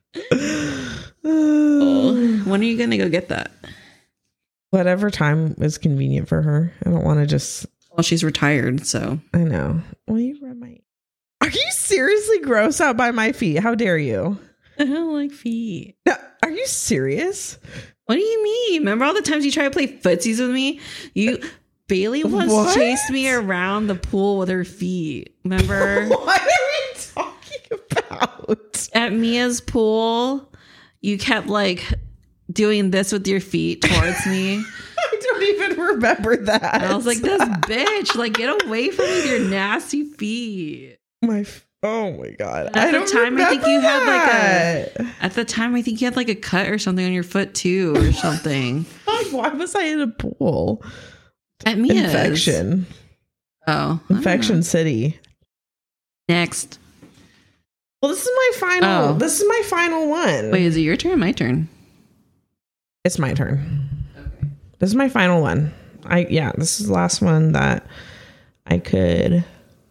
A: When are you gonna go get that?
B: Whatever time is convenient for her. I don't want to just.
A: Well, she's retired, so
B: I know. Will you rub my? Are you seriously gross out by my feet? How dare you?
A: I don't like feet.
B: No, are you serious?
A: What do you mean? Remember all the times you tried to play footsies with me? You Bailey once
B: What?
A: chased me around the pool with her feet. Remember?
B: What are we talking about?
A: At Mia's pool, you kept like doing this with your feet towards me.
B: I don't even remember that.
A: And I was like, this bitch, like get away from me with your nasty feet.
B: my. f- Oh my god!
A: And at
B: I
A: the
B: don't
A: time, I think you
B: remember
A: had like
B: that.
A: a. At the time, I think you had like a cut or something on your foot too, or something.
B: Like, why was I in a pool?
A: At Mia's.
B: Infection.
A: Oh, I don't know.
B: Infection City.
A: Next.
B: Well, this is my final.
A: Oh.
B: This is my final one.
A: Wait, is it your turn? Or my turn.
B: It's my turn. Okay. This is my final one. I yeah. This is the last one that I could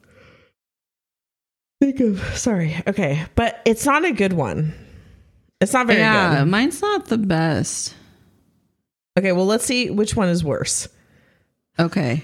B: think of. Sorry. Okay, but it's not a good one. It's not very
A: Yeah,
B: good.
A: mine's not the best.
B: Okay. Well, let's see which one is worse.
A: Okay.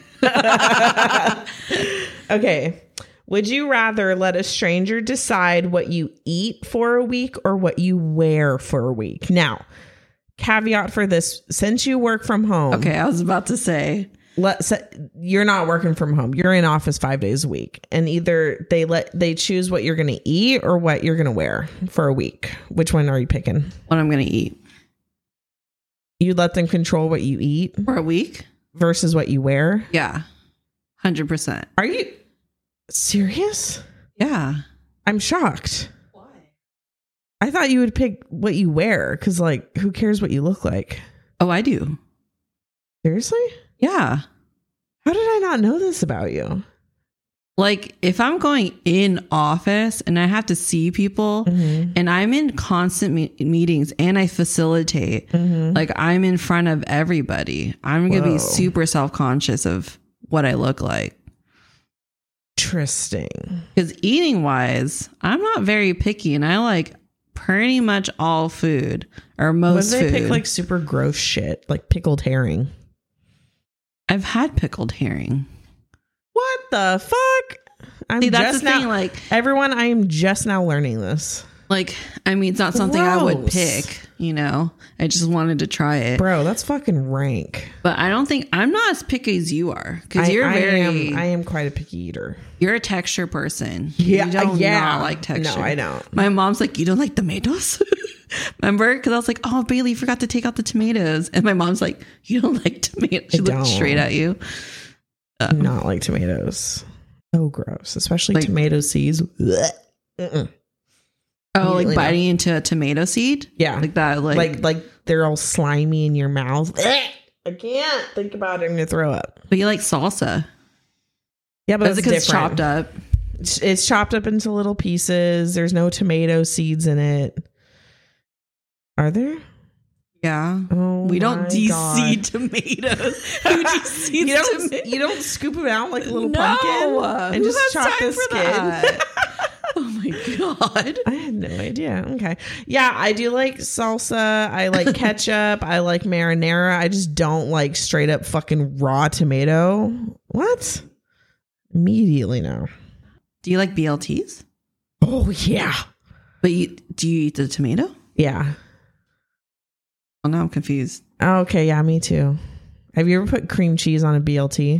B: Okay. Would you rather let a stranger decide what you eat for a week or what you wear for a week? Now, caveat for this, since you work from home,
A: Okay, I was about to say.
B: let se- you're not working from home. You're in office five days a week, and either they let they choose what you're going to eat or what you're going to wear for a week. Which one are you picking?
A: What I'm gonna eat
B: You let them control what you eat
A: for a week.
B: versus what you wear.
A: Yeah, hundred percent.
B: Are you serious?
A: Yeah.
B: I'm shocked.
A: Why?
B: I thought you would pick what you wear because, like, who cares what you look like?
A: Oh, I do.
B: Seriously?
A: Yeah.
B: How did I not know this about you?
A: Like if I'm going in office and I have to see people
B: Mm-hmm.
A: and I'm in constant me- meetings and I facilitate,
B: Mm-hmm.
A: like I'm in front of everybody, I'm going to
B: Whoa.
A: be super self-conscious of what I look like.
B: Interesting.
A: Because eating wise, I'm not very picky and I like pretty much all food or
B: What
A: most
B: if they
A: food.
B: pick like super gross shit, like pickled herring?
A: I've had pickled herring.
B: What the fuck? I'm
A: See, that's
B: just
A: the
B: now,
A: thing. Like,
B: everyone, I am just now learning this.
A: like I mean, it's not something I would
B: Gross.
A: pick. you know. I just wanted to try it.
B: Bro, that's fucking rank.
A: But I don't think I'm not as picky as you are, because you're
B: I
A: very.
B: Am, I am quite a picky eater.
A: You're a texture person.
B: Yeah,
A: you don't
B: yeah.
A: not like texture.
B: No, I don't.
A: My mom's like, you don't like tomatoes? Remember? Because I was like, oh, Bailey, you forgot to take out the tomatoes. And my mom's like, you don't like tomatoes? She
B: I
A: looked
B: don't.
A: straight at you. Um,
B: Not like tomatoes. So gross, especially
A: Like-
B: tomato seeds. Blech. Mm-mm.
A: oh, like
B: Immediately
A: biting into a tomato seed?
B: Yeah,
A: Like that, like,
B: like like they're all slimy in your mouth. Blech. I can't think about it. I'm gonna throw up.
A: but you like salsa.
B: Yeah, but
A: Is
B: it's
A: it because it's
B: different.
A: chopped up?
B: It's, it's chopped up into little pieces. There's no tomato seeds in it. Are there?
A: Yeah.
B: Oh,
A: We don't
B: my
A: de-seed
B: God.
A: tomatoes. Who de-seeds
B: You don't.
A: tomatoes?
B: You don't scoop them out like a little
A: No.
B: pumpkin and
A: Who
B: just
A: has
B: chop
A: time
B: the
A: for
B: skin.
A: that? Oh my God.
B: I had no idea. Okay. Yeah, I do like salsa. I like ketchup. I like marinara. I just don't like straight up fucking raw tomato. What? Immediately no.
A: Do you like B L Ts?
B: Oh, yeah.
A: But you, do you eat the tomato?
B: Yeah.
A: Oh, now I'm confused.
B: Okay. Yeah, me too. Have you ever put cream cheese on a B L T?
A: B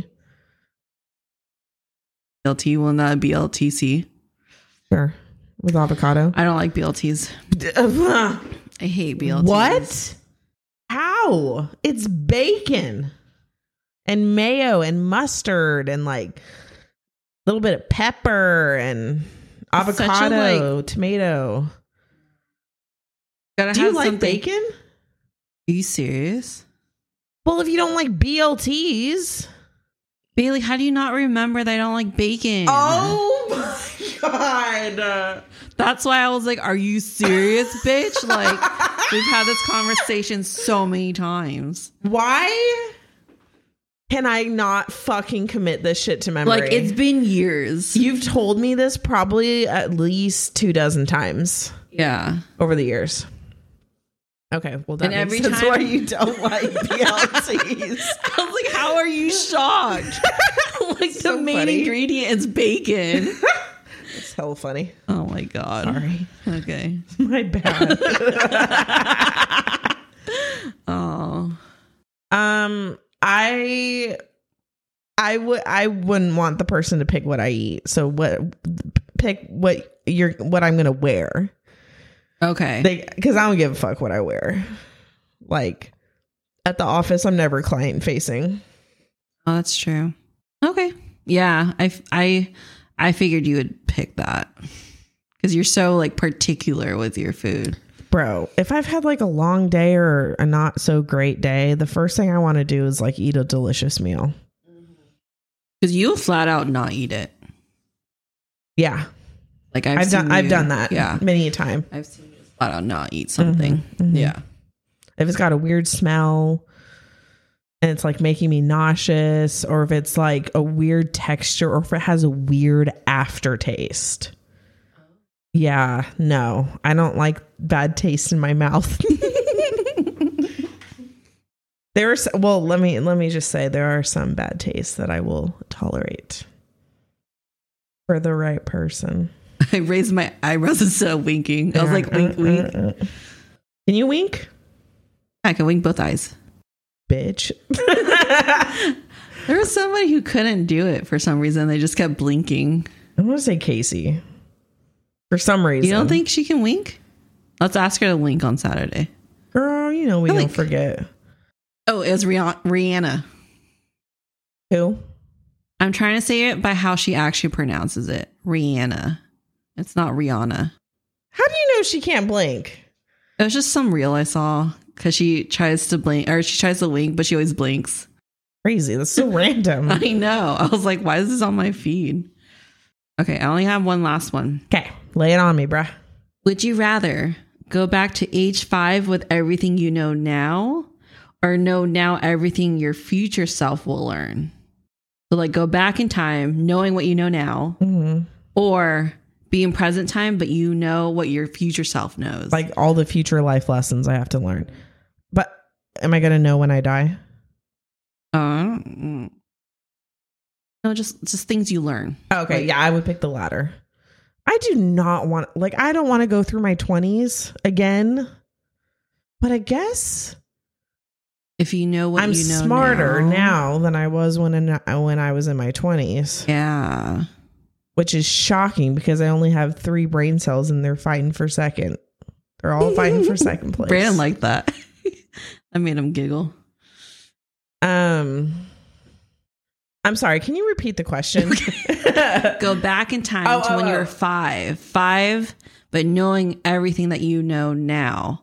A: L T will not B L T C.
B: Sure. With avocado.
A: I don't like B L Ts. I hate B L Ts.
B: What? How? It's bacon and mayo and mustard and like a little bit of pepper and
A: It's such a,
B: avocado,
A: like-
B: tomato.
A: Gotta
B: Do you
A: have
B: like
A: something-
B: bacon?
A: Are you serious?
B: Well, if you don't like B L Ts.
A: Bailey, how do you not remember that I don't like bacon?
B: Oh my God. Uh,
A: That's why I was like, are you serious, bitch? Like, we've had this conversation so many times.
B: why can I not fucking commit this shit to memory?
A: Like, it's been years.
B: You've told me this probably at least two dozen times
A: Yeah.
B: over the years. Okay, well, that
A: And
B: makes
A: every
B: sense
A: time-
B: why you don't like B L Ts.
A: I was like, how are you shocked? Like,
B: So
A: the main
B: funny.
A: ingredient is bacon.
B: It's hella funny.
A: Oh my God.
B: Sorry.
A: Okay.
B: My bad.
A: Oh.
B: um, I, I would, I wouldn't want the person to pick what I eat. So what, pick what you're, what I'm gonna wear.
A: Okay.
B: Because I don't give a fuck what I wear. Like at the office, I'm never client facing.
A: Oh, that's true. Okay. Yeah. I, I, I figured you would pick that because you're so like particular with your food.
B: Bro, if I've had like a long day or a not so great day, the first thing I want to do is like eat a delicious meal.
A: Because you'll flat out not eat it.
B: Yeah,
A: Like I've,
B: I've, done.
A: seen
B: I've
A: you-
B: done that.
A: Yeah.
B: many a time.
A: I've seen you flat out not eat something.
B: mhm.
A: Yeah.
B: If it's got a weird smell and it's like making me nauseous, or if it's like a weird texture, or if it has a weird aftertaste. Yeah, no, I don't like bad taste in my mouth. There are s- well, let me let me just say there are some bad tastes that I will tolerate for the right person.
A: I raised my eyebrows instead of winking. I was like, wink, wink.
B: Can you wink,
A: I can wink both eyes.
B: bitch?
A: There was somebody who couldn't do it for some reason. They just kept blinking.
B: I want to say Casey. For some reason.
A: You don't think she can wink? Let's ask her to wink on Saturday.
B: Girl, you know we
A: I
B: don't
A: like-
B: forget.
A: Oh, it was Rihanna. Rihanna.
B: Who?
A: I'm trying to say it by how she actually pronounces it. Rihanna. It's not Rihanna.
B: How do you know she can't blink?
A: It was just some reel I saw because she tries to blink or she tries to wink, but she always blinks.
B: Crazy. That's so random.
A: I know. I was like, why is this on my feed? Okay, I only have one last one.
B: Okay, lay it on me, bruh.
A: Would you rather go back to age five with everything you know now, or know now everything your future self will learn? So like go back in time knowing what you know now,
B: Mm-hmm.
A: or be in present time but you know what your future self knows.
B: Like all the future life lessons I have to learn. But am I going to know when I die?
A: uh, no, just just things you learn.
B: Okay,
A: Like-
B: yeah, I would pick the latter. I do not want, like, I don't want to go through my twenties again. But I guess
A: if you know what
B: I'm
A: you know
B: smarter
A: now,
B: now than I was when in, when I was in my twenties.
A: Yeah.
B: Which is shocking because I only have three brain cells and they're fighting for second. They're all fighting for second place.
A: Brandon liked that. I made him giggle.
B: Um, I'm sorry. Can you repeat the question?
A: Go back in time
B: oh,
A: to
B: oh,
A: when
B: oh.
A: you were five. Five, but knowing everything that you know now.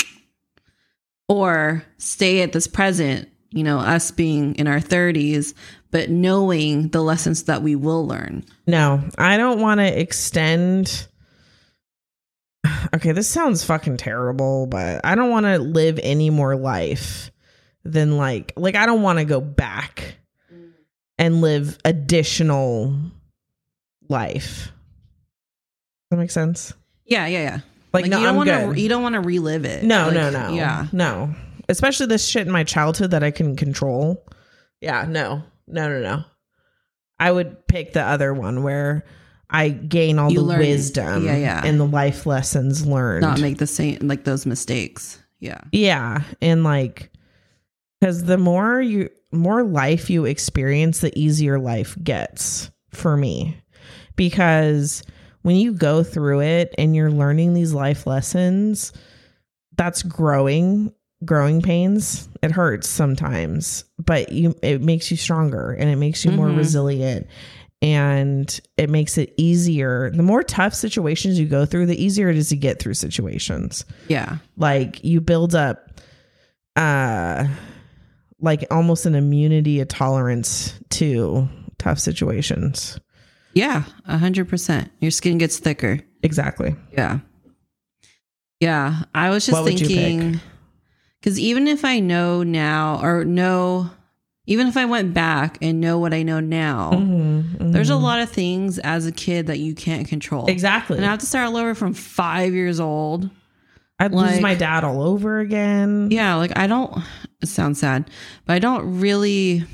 A: Or stay at this present, you know, us being in our thirties, but knowing the lessons that we will learn.
B: No, I don't want to extend. Okay, this sounds fucking terrible, but I don't want to live any more life than like, like, I don't want to go back and live additional life. Does that make sense?
A: Yeah, yeah, yeah.
B: Like,
A: Like,
B: no,
A: you don't
B: I'm
A: wanna,
B: good.
A: You don't want to relive it.
B: No,
A: Like,
B: no, no.
A: Yeah.
B: No. Especially this shit in my childhood that I couldn't control. Yeah, no. No, no, no. I would pick the other one where I gain all
A: You
B: the
A: learn-
B: wisdom
A: yeah, yeah.
B: and the life lessons learned.
A: Not make the same, like those mistakes. Yeah.
B: Yeah. And like, because the more you, more life you experience, the easier life gets for me. Because when you go through it and you're learning these life lessons, that's growing, growing pains. It hurts sometimes, but you, it makes you stronger and it makes you more
A: Mm-hmm.
B: resilient, and it makes it easier. The more tough situations you go through, the easier it is to get through situations.
A: Yeah.
B: Like you build up, uh, like almost an immunity, a tolerance to tough situations.
A: Yeah. A hundred percent. Your skin gets thicker.
B: Exactly.
A: Yeah. Yeah. I was just
B: What would you
A: thinking, because even if I know now or know, even if I went back and know what I know now,
B: Mm-hmm,
A: there's a
B: mm-hmm.
A: lot of things as a kid that you can't control.
B: Exactly.
A: And I have to start all over from five years old.
B: I'd
A: like-
B: lose my dad all over again.
A: Yeah. Like I don't, it sounds sad, but I don't really,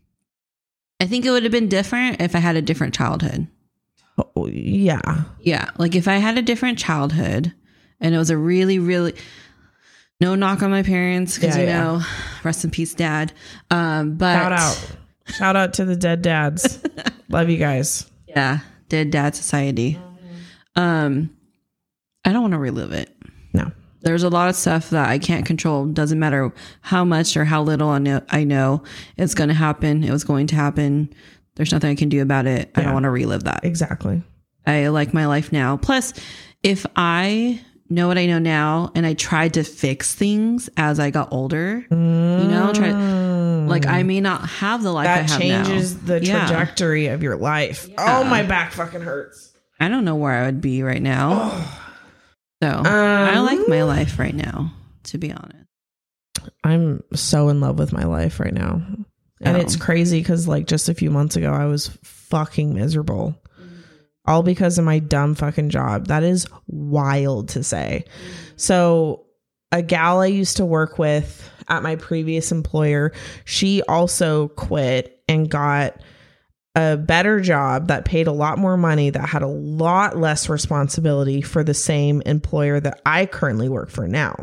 A: I think it would have been different if I had a different childhood.
B: Oh, yeah.
A: Yeah. Like if I had a different childhood and it was a really, really, no knock on my parents because,
B: Yeah,
A: you
B: yeah.
A: know, rest in peace, dad. Um, but
B: Shout out. Shout out to the dead dads. Love you guys.
A: Yeah. Dead Dad Society. Um, I don't want to relive it.
B: No.
A: There's a lot of stuff that I can't control. Doesn't matter how much or how little I know, I know it's going to happen. It was going to happen. There's nothing I can do about it. I
B: Yeah.
A: don't want to relive that.
B: Exactly.
A: I like my life now. Plus, if I know what I know now and I tried to fix things as I got older, you know, try like I may not have the life I
B: That
A: have
B: changes
A: now.
B: the
A: Yeah.
B: trajectory of your life.
A: Yeah.
B: Oh, my back fucking hurts.
A: I don't know where I would be right now. So I
B: Um,
A: like my life right now, to be honest.
B: I'm so in love with my life right now. And
A: Oh.
B: it's crazy because like just a few months ago, I was fucking miserable. All because of my dumb fucking job. That is wild to say. So a gal I used to work with at my previous employer, she also quit and got a better job that paid a lot more money, that had a lot less responsibility for the same employer that I currently work for now.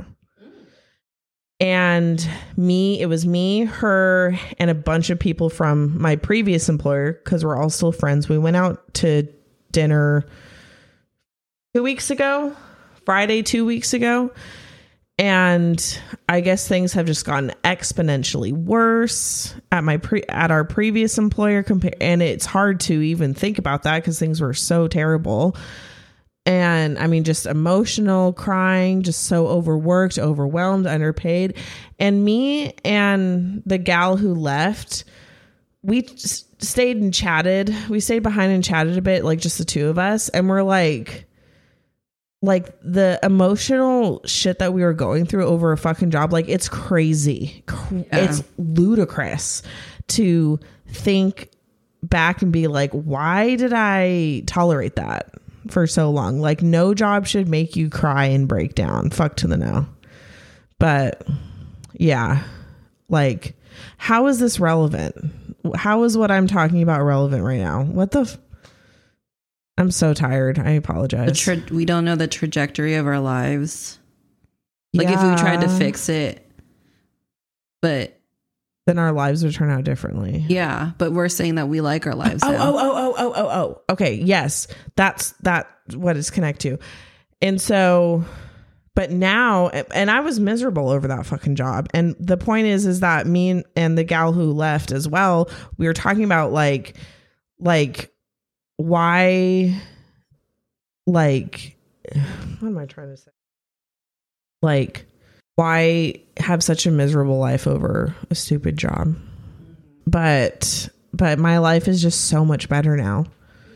B: And me, it was me, her, and a bunch of people from my previous employer, because we're all still friends. We went out to dinner two weeks ago, Friday, two weeks ago. And I guess things have just gotten exponentially worse at my pre at our previous employer. Compare, and it's hard to even think about that because things were so terrible. And I mean, just emotional, crying, just so overworked, overwhelmed, underpaid. And me and the gal who left, we just stayed and chatted. We stayed behind and chatted a bit, like just the two of us. And we're like, like the emotional shit that we were going through over a fucking job, like it's crazy. Yeah. It's ludicrous to think back and be like, why did I tolerate that for so long? Like no job should make you cry and break down. Fuck to the no. But yeah, like how is this relevant? How is what I'm talking about relevant right now? What the f- I'm so tired. I apologize.
A: The tra- we don't know the trajectory of our lives. Like
B: yeah.
A: if we tried to fix it, but
B: then our lives would turn out differently.
A: Yeah, but we're saying that we like our lives.
B: Oh,
A: now.
B: oh, oh, oh, oh, oh, oh. Okay, yes, that's that. What it's connect to, and so, but now, and I was miserable over that fucking job. And the point is, is that me and, and the gal who left as well, we were talking about like, like why, like, what am I trying to say? Like, why have such a miserable life over a stupid job? But, but my life is just so much better now.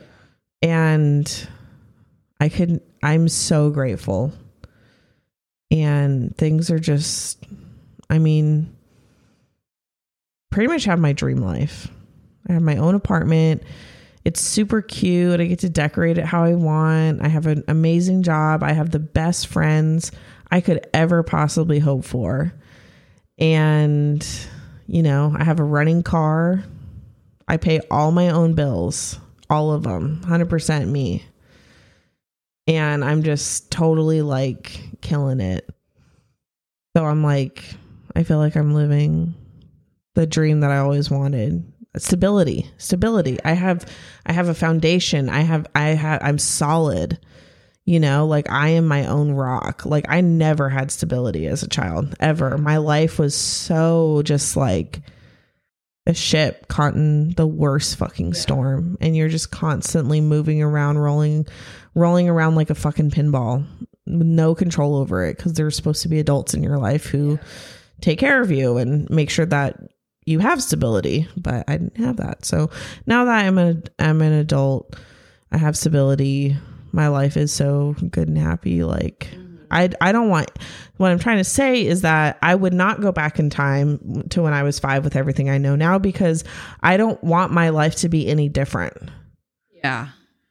B: And I could, I'm so grateful. And things are just, I mean, pretty much have my dream life. I have my own apartment. It's super cute. I get to decorate it how I want. I have an amazing job. I have the best friends I could ever possibly hope for. And, you know, I have a running car. I pay all my own bills, all of them, one hundred percent me. And I'm just totally like killing it. So I'm like, I feel like I'm living the dream that I always wanted. Stability, stability. I have, I have a foundation. I have, I have, I'm solid. You know, like I am my own rock. Like I never had stability as a child, ever. My life was so just like a ship caught in the worst fucking yeah. storm. And you're just constantly moving around, rolling, rolling around like a fucking pinball. No control over it because there's supposed to be adults in your life who yeah. take care of you and make sure that you have stability. But I didn't have that. So now that I'm a, I'm an adult, I have stability. My life is so good and happy. Like mm-hmm. I, I don't want, what I'm trying to say is that I would not go back in time to when I was five with everything I know now, because I don't want my life to be any different.
A: Yeah.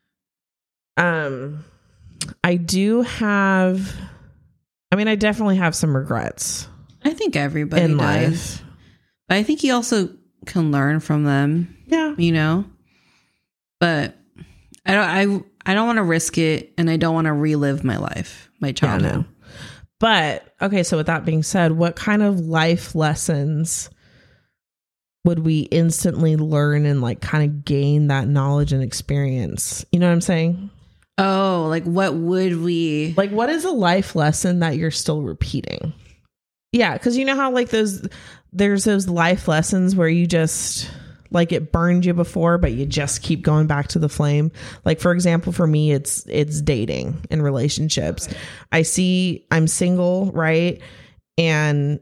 B: Um, I do have, I mean, I definitely have some regrets.
A: I think everybody
B: in
A: does.
B: Life.
A: But I think you also can learn from them.
B: Yeah.
A: You know, but I don't, I, I don't want to risk it, and I don't want to relive my life, my childhood.
B: Yeah, no. But okay, so with that being said, what kind of life lessons would we instantly learn and like kind of gain that knowledge and experience? You know what I'm saying?
A: Oh, like what would we
B: like? What is a life lesson that you're still repeating? Yeah, because you know how like those there's those life lessons where you just like it burned you before, but you just keep going back to the flame. Like, for example, for me, it's it's dating and relationships. Okay. I see I'm single, right? And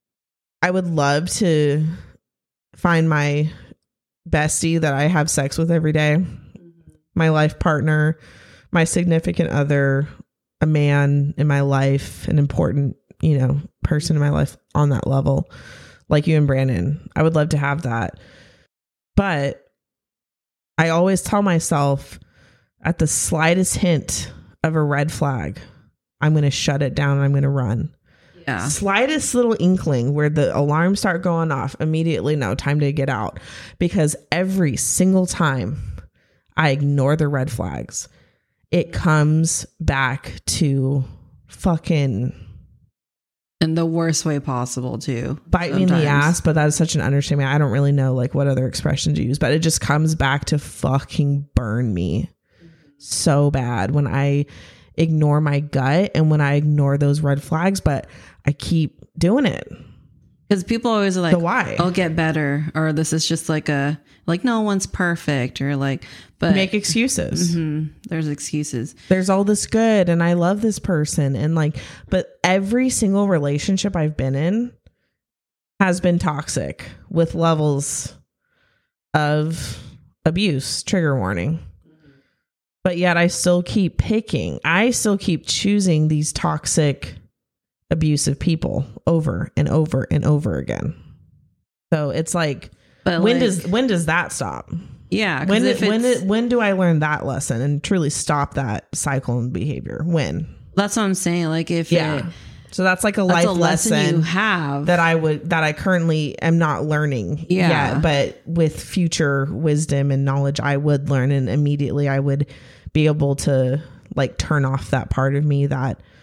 B: I would love to find my bestie that I have sex with every day, mm-hmm. my life partner, my significant other, a man in my life, an important, you know, person in my life on that level, like you and Brandon. I would love to have that. But I always tell myself at the slightest hint of a red flag, I'm going to shut it down and I'm going to run.
A: Yeah.
B: Slightest little inkling where the alarms start going off, immediately, no, time to get out. Because every single time I ignore the red flags, it comes back to fucking...
A: in the worst way possible too.
B: Bite sometimes. Me in the ass, but that's such an understatement. I don't really know like what other expression to use, but it just comes back to fucking burn me so bad when I ignore my gut and when I ignore those red flags, but I keep doing it.
A: Because people always are like,
B: so why?
A: I'll get better, or this is just like a, like no one's perfect, or like, but
B: make excuses.
A: Mm-hmm, there's excuses.
B: There's all this good and I love this person. And like, but every single relationship I've been in has been toxic with levels of abuse, trigger warning. Mm-hmm. But yet I still keep picking. I still keep choosing these toxic, abusive people over and over and over again. So it's like, but when like, does when does that stop?
A: Yeah.
B: When if when it, when do I learn that lesson and truly stop that cycle and behavior? When?
A: That's what I'm saying. Like if
B: yeah.
A: It,
B: so that's like a that's life a lesson, lesson
A: you have
B: that I would that I currently am not learning
A: yeah.
B: yet, but with future wisdom and knowledge I would learn, and immediately I would be able to like turn off that part of me that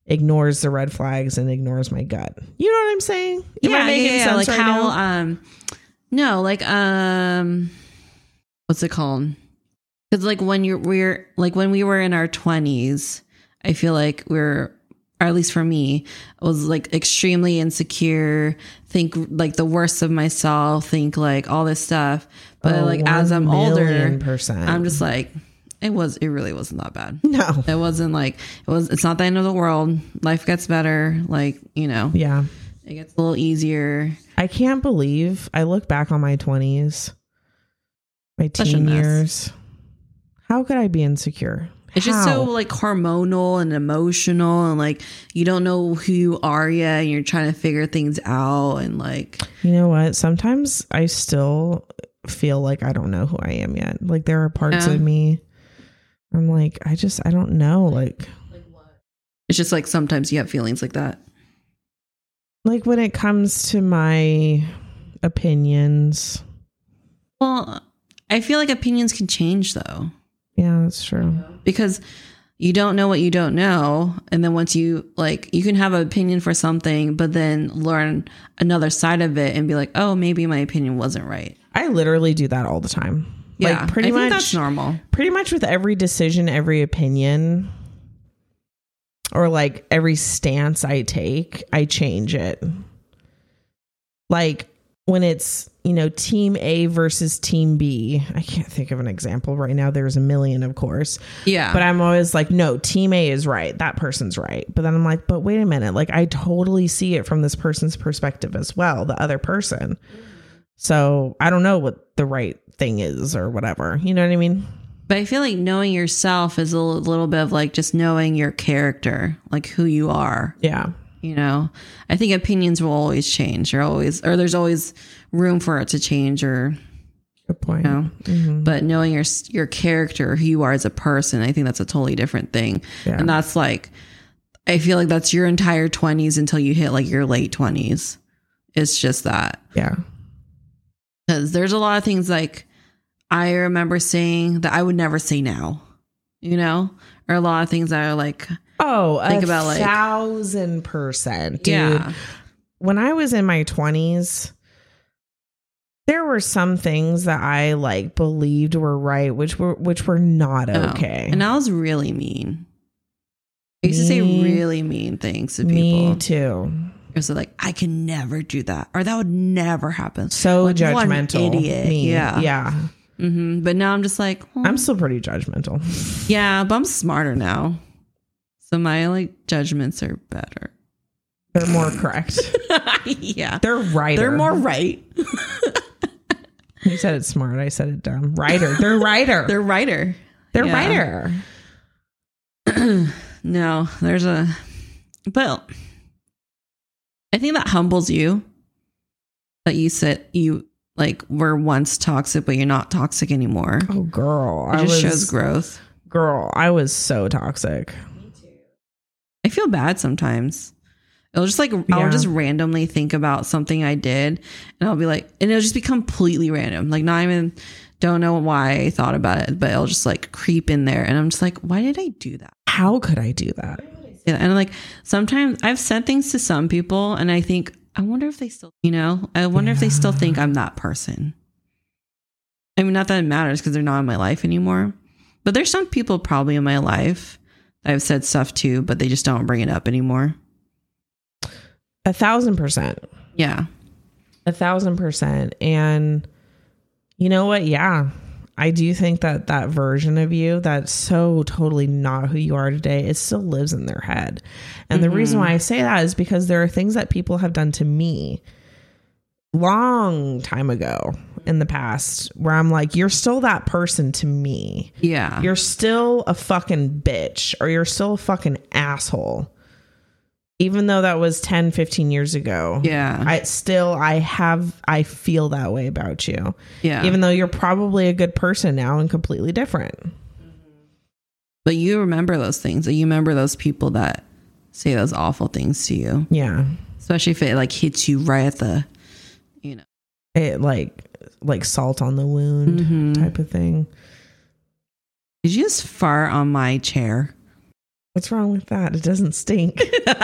B: ignores the red flags and ignores my gut. You know what I'm saying? Am
A: yeah,
B: I making
A: yeah, yeah.
B: sense
A: Like
B: right
A: how,
B: now?
A: um, no, like, um, what's it called? Because like when you're, we're like when we were in our twenties, I feel like we're, or at least for me, I was like extremely insecure, think like the worst of myself, think like all this stuff. But
B: Oh,
A: like as I'm
B: one
A: older,
B: million percent.
A: I'm just like, it was, it really wasn't that bad.
B: No.
A: It wasn't like, it was, it's not the end of the world. Life gets better. Like, you know,
B: Yeah.
A: it gets a little easier.
B: I can't believe I look back on my twenties, my
A: Such a
B: teen
A: mess.
B: years. How could I be insecure?
A: It's just so
B: How?
A: like hormonal and emotional, and like you don't know who you are yet, and you're trying to figure things out, and like
B: You know what? Sometimes I still feel like I don't know who I am yet. Like there are parts
A: Yeah.
B: of me I'm like, I just, I don't know. Like,
A: it's just like sometimes you have feelings like that.
B: like when it comes to my opinions.
A: Well, I feel like opinions can change though,
B: Yeah, that's true.
A: because you don't know what you don't know, and then once you like, you can have an opinion for something, but then learn another side of it and be like, oh, maybe my opinion wasn't right.
B: I literally do that all the time.
A: Yeah,
B: Like pretty
A: I think
B: much
A: that's normal.
B: pretty much with every decision, every opinion, or like every stance I take, I change it. Like when it's, you know, team A versus team B, I can't think of an example right now. There's a million, of course.
A: Yeah,
B: But I'm always like, no, team A is right. That person's right. But then I'm like, but wait a minute. Like I totally see it from this person's perspective as well, the other person. So I don't know what the right thing is or whatever. You know what I mean?
A: but I feel like knowing yourself is a little, little bit of like just knowing your character, like who you are.
B: Yeah.
A: You know, I think opinions will always change. Or always, or there's always room for it to change. Or
B: Good point.
A: you know,
B: Mhm.
A: but knowing your your character, who you are as a person, I think that's a totally different thing.
B: Yeah.
A: And that's like, I feel like that's your entire twenties until you hit like your late twenties. It's just that.
B: Yeah.
A: Because there's a lot of things like I remember saying that I would never say now, you know, or a lot of things that are like,
B: Oh,
A: Think
B: a
A: about, like-
B: thousand percent, dude.
A: yeah,
B: When I was in my twenties, there were some things that I like believed were right, which were which were not
A: no.
B: okay.
A: And I was really mean. I used to say
B: Me-
A: really mean things to
B: Me
A: people.
B: too.
A: It was like, I can never do that, or that would never happen.
B: So
A: Like, what an
B: judgmental.
A: idiot.
B: Me.
A: Yeah.
B: Yeah.
A: hmm But now I'm just like, well,
B: I'm still pretty judgmental.
A: yeah, but I'm smarter now. So my like judgments are better.
B: They're more correct.
A: Yeah.
B: They're right.
A: They're more right.
B: You said it smart. I said it dumb. Writer. They're writer.
A: They're righter.
B: They're
A: Yeah.
B: writer.
A: No, there's a, but I think that humbles you that you said you like were once toxic, but you're not toxic anymore.
B: Oh, girl.
A: It
B: I
A: just
B: was,
A: shows growth.
B: Girl, I was so toxic.
A: I feel bad sometimes. It'll just like,
B: Yeah.
A: I'll just randomly think about something I did and I'll be like, and it'll just be completely random. Like not even, don't know why I thought about it, but it'll just like creep in there. And I'm just like, why did I do that?
B: How could I do that?
A: Yeah, and like sometimes I've said things to some people and I think, I wonder if they still, you know, I wonder if they still think I'm that person. I mean, not that it matters because they're not in my life anymore, but there's some people probably in my life that I've said stuff to, but they just don't bring it up anymore.
B: A thousand percent.
A: Yeah.
B: A thousand percent. And you know what? Yeah. I do think that that version of you that's so totally not who you are today, it still lives in their head. And the reason why I say that is because there are things that people have done to me long time ago in the past where I'm like, you're still that person to me.
A: Yeah.
B: You're still a fucking bitch or you're still a fucking asshole. Even though that was ten, fifteen years ago.
A: Yeah.
B: I still, I have, I feel that way about you.
A: Yeah.
B: Even though you're probably a good person now and completely different.
A: But you remember those things. You remember those people that say those awful things to you.
B: Yeah.
A: Especially if it like hits you right at the, you know.
B: It like, like salt on the wound
A: Mhm.
B: type of thing.
A: Did you just fart on my chair?
B: What's wrong with that? It doesn't stink.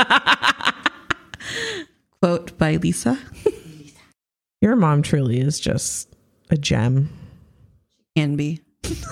A: Quote by Lisa.
B: Your mom truly is just a gem.
A: Can be.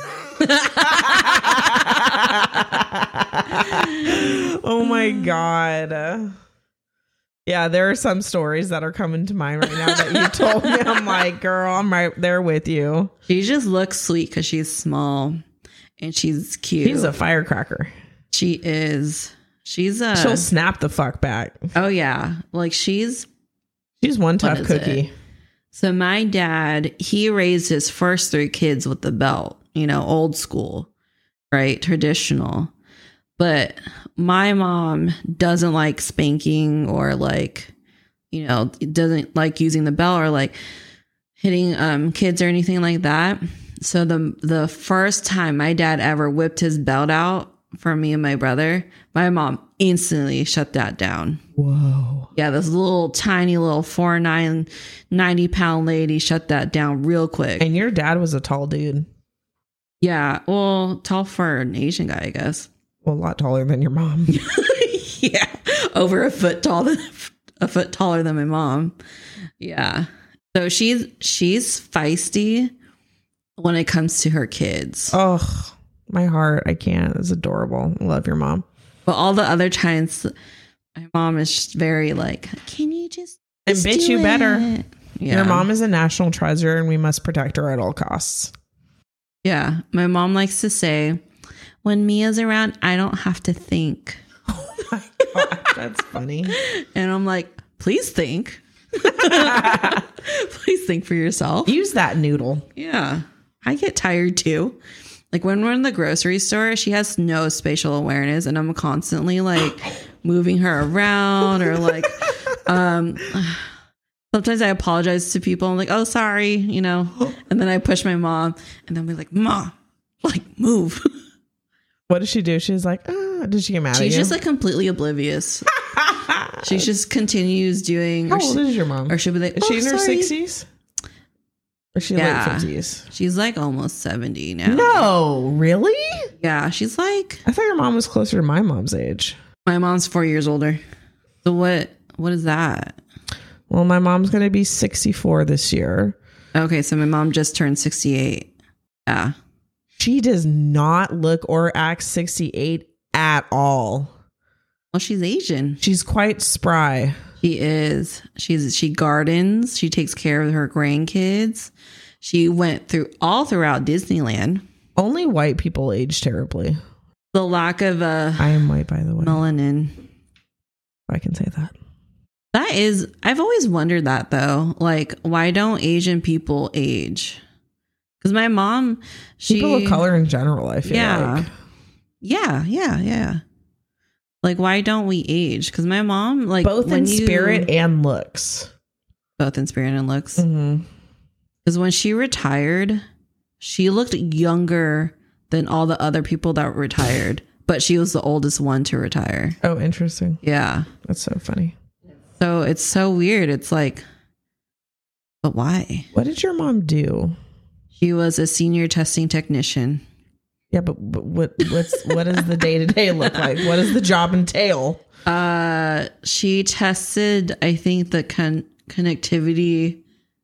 B: Oh my God. Yeah, there are some stories that are coming to mind right now that you told me. I'm like, girl, I'm right there with you.
A: She just looks sweet because she's small and she's cute.
B: She's a firecracker.
A: She is. She's a.
B: She'll snap the fuck back.
A: Oh, yeah. Like she's.
B: She's one tough cookie.
A: It? So my dad, he raised his first three kids with the belt, you know, old school, right? Traditional. But my mom doesn't like spanking or like, you know, doesn't like using the belt or like hitting um, kids or anything like that. So the the first time my dad ever whipped his belt out for me and my brother, my mom instantly shut that down.
B: Whoa.
A: Yeah, this little tiny little four nine, ninety pound lady shut that down real quick.
B: And your dad was a tall dude.
A: Yeah, well, tall for an Asian guy, I guess.
B: Well, a lot taller than your mom.
A: Yeah, over a foot tall than a foot taller than my mom. Yeah, so she's she's feisty when it comes to her kids.
B: Oh, my heart! I can't. It's adorable. I love your mom.
A: But all the other times, my mom is just very like, "Can you just, just
B: and bitch
A: do
B: you
A: it?"
B: better?
A: Yeah.
B: Your mom is a national treasure, and we must protect her at all costs.
A: Yeah, my mom likes to say, when Mia's around, I don't have to think.
B: Oh my God, that's funny.
A: And I'm like, please think. Please think for yourself.
B: Use that noodle.
A: Yeah, I get tired too. Like when we're in the grocery store, she has no spatial awareness and I'm constantly like moving her around or like, um, sometimes I apologize to people. I'm like, oh, sorry, you know, and then I push my mom and then we're like, Ma, like move.
B: What does she do? She's like, ah, did she get mad
A: She's
B: at you?
A: She's just like completely oblivious. She just continues doing.
B: How old she, is your mom?
A: Or she'll be like,
B: is
A: oh,
B: she in her
A: sorry.
B: sixties? Or is she
A: Yeah.
B: late fifties?
A: She's like almost seventy now.
B: No, really?
A: Yeah, she's like.
B: I thought your mom was closer to my mom's age.
A: My mom's four years older. So what? What is that?
B: Well, my mom's going to be sixty-four this year.
A: Okay, so my mom just turned sixty-eight. Yeah.
B: She does not look or act sixty-eight at all.
A: Well, she's Asian.
B: She's quite spry.
A: She is. She's she gardens. She takes care of her grandkids. She went through all throughout Disneyland.
B: Only white people age terribly.
A: The lack of uh,
B: I am white, by the way.
A: melanin.
B: I can say that.
A: That is, I've always wondered that though. Like, why don't Asian people age? Because my mom, she
B: people of color in general, I feel
A: yeah,
B: like.
A: yeah, yeah, yeah. Like, why don't we age? Because my mom, like,
B: both
A: when
B: in
A: you,
B: spirit and looks.
A: both in spirit and looks.
B: Because
A: mm-hmm. when she retired, she looked younger than all the other people that retired, but she was the oldest one to retire.
B: Oh, interesting.
A: Yeah,
B: that's so funny.
A: So it's so weird. It's like, but why?
B: What did your mom do?
A: She was a senior testing technician.
B: Yeah, but, but what what's what does the day to day look like? What does the job entail?
A: Uh, she tested, I think, the con- connectivity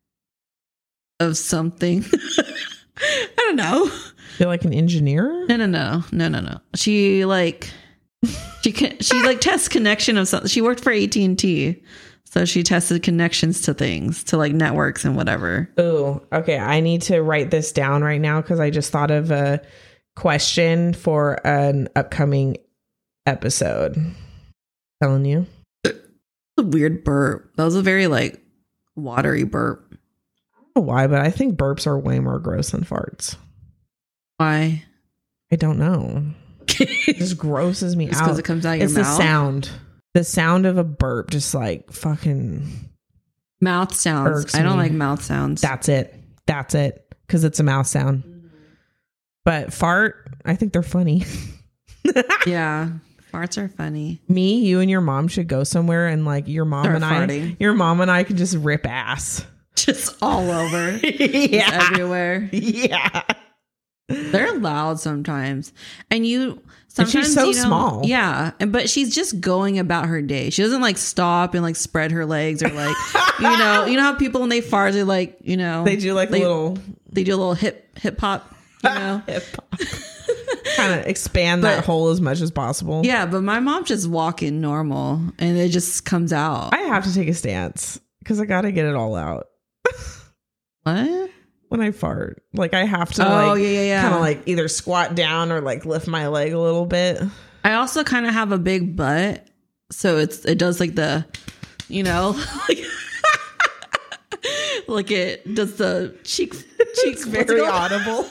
A: of something. I don't know.
B: You're like an engineer?
A: No, no, no, no, no, no. She like she can she like tests connection of something. She worked for A T and T. So she tested connections to things, to like networks and whatever.
B: Oh, okay. I need to write this down right now because I just thought of a question for an upcoming episode. Telling you.
A: A weird burp. That was a very like watery burp.
B: I don't know why, but I think burps are way more gross than farts.
A: Why?
B: I don't know. It just grosses me
A: just
B: out.
A: Because it comes out of your
B: it's
A: mouth?
B: It's the sound. The sound of a burp just like fucking
A: mouth sounds. I don't me. like mouth sounds.
B: That's it. That's it. Because it's a mouth sound. Mm-hmm. But fart, I think they're funny.
A: Yeah. Farts are funny.
B: Me, you, and your mom should go somewhere and like your mom
A: Start
B: and
A: farting.
B: I, your mom and I could just rip ass.
A: Just all over.
B: Yeah.
A: Just everywhere.
B: Yeah.
A: They're loud sometimes. And you sometimes
B: and she's so
A: you know,
B: small.
A: Yeah. And but she's just going about her day. She doesn't like stop and like spread her legs or like you know, you know how people when they fart they like, you know,
B: They do like
A: they,
B: a little
A: they do a little hip hip hop, you know.
B: hip hop. Kind of expand
A: But-
B: that hole as much as possible.
A: Yeah, but my mom just walking normal and it just comes out.
B: I have to take a stance because I got to get it all out.
A: What?
B: When I fart, like I have to
A: Oh,
B: like
A: yeah, yeah, yeah.
B: kind of like either squat down or like lift my leg a little bit.
A: I also kind of have a big butt, so it's it does like the, you know, like, like it does the cheek cheek
B: It's very audible.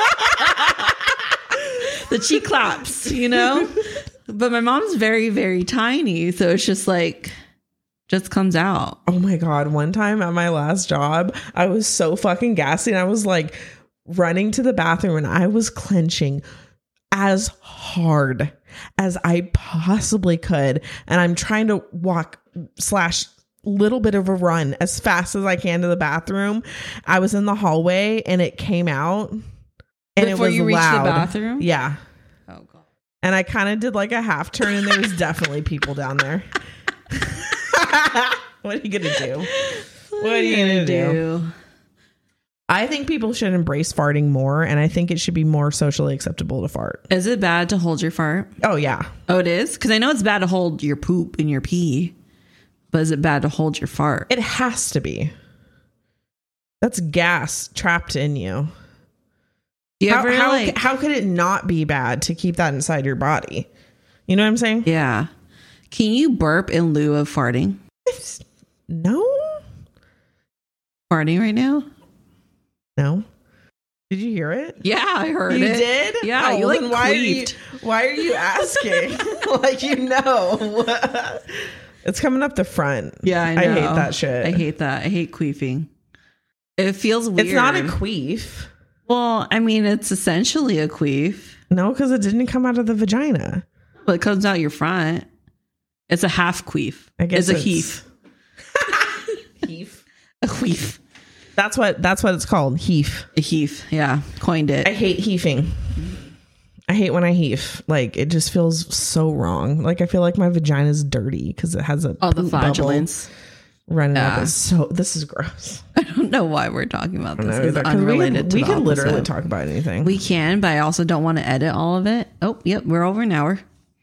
A: the cheek claps, you know. But my mom's very very tiny, so it's just like just comes out.
B: Oh my God. One time at my last job, I was so fucking gassy and I was like running to the bathroom and I was clenching as hard as I possibly could. And I'm trying to walk slash little bit of a run as fast as I can to the bathroom. I was in the hallway and it came out and
A: Before
B: it was
A: you reached
B: loud.
A: the bathroom?
B: Yeah.
A: Oh god.
B: And I kind of did like a half turn and there was definitely people down there. What are you gonna do? What are you gonna do? I think people should embrace farting more, and I think it should be more socially acceptable to fart.
A: Is it bad to hold your fart?
B: Oh yeah.
A: Oh, it is? Because I know it's bad to hold your poop and your pee, but is it bad to hold your fart?
B: It has to be. That's gas trapped in you.
A: Do you
B: How,
A: ever
B: how,
A: like?
B: how could it not be bad to keep that inside your body? You know what I'm saying?
A: Yeah. Can you burp in lieu of farting?
B: It's- no.
A: Farting right now?
B: No. Did you hear it?
A: Yeah, I heard
B: You
A: it.
B: did?
A: Yeah,
B: Oh,
A: you like
B: then why are you,
A: queefed.
B: why are you asking? Like you know. It's coming up the front.
A: Yeah, I know.
B: I hate that shit.
A: I hate that. I hate queefing. It feels weird.
B: It's not a queef.
A: Well, I mean, it's essentially a queef,
B: No, because it didn't come out of the vagina.
A: but it comes out your front. It's a half queef.
B: I guess
A: it's a
B: it's-
A: heaf.
B: Heaf.
A: A queef.
B: That's what that's what it's called. Heaf.
A: A heaf. Yeah, coined it.
B: I hate heaving. I hate when I heave. Like it just feels so wrong. Like I feel like my vagina's dirty because it has a
A: All the
B: poop bubble
A: flatulence.
B: running
A: Yeah.
B: up. It's so this is gross.
A: I don't know why we're talking about
B: I
A: this.
B: don't know
A: It's
B: either, 'cause we
A: unrelated
B: could,
A: to
B: we
A: the
B: could literally
A: episode.
B: talk about anything.
A: We can, but I also don't want to edit all of it. Oh, yep, we're over an hour.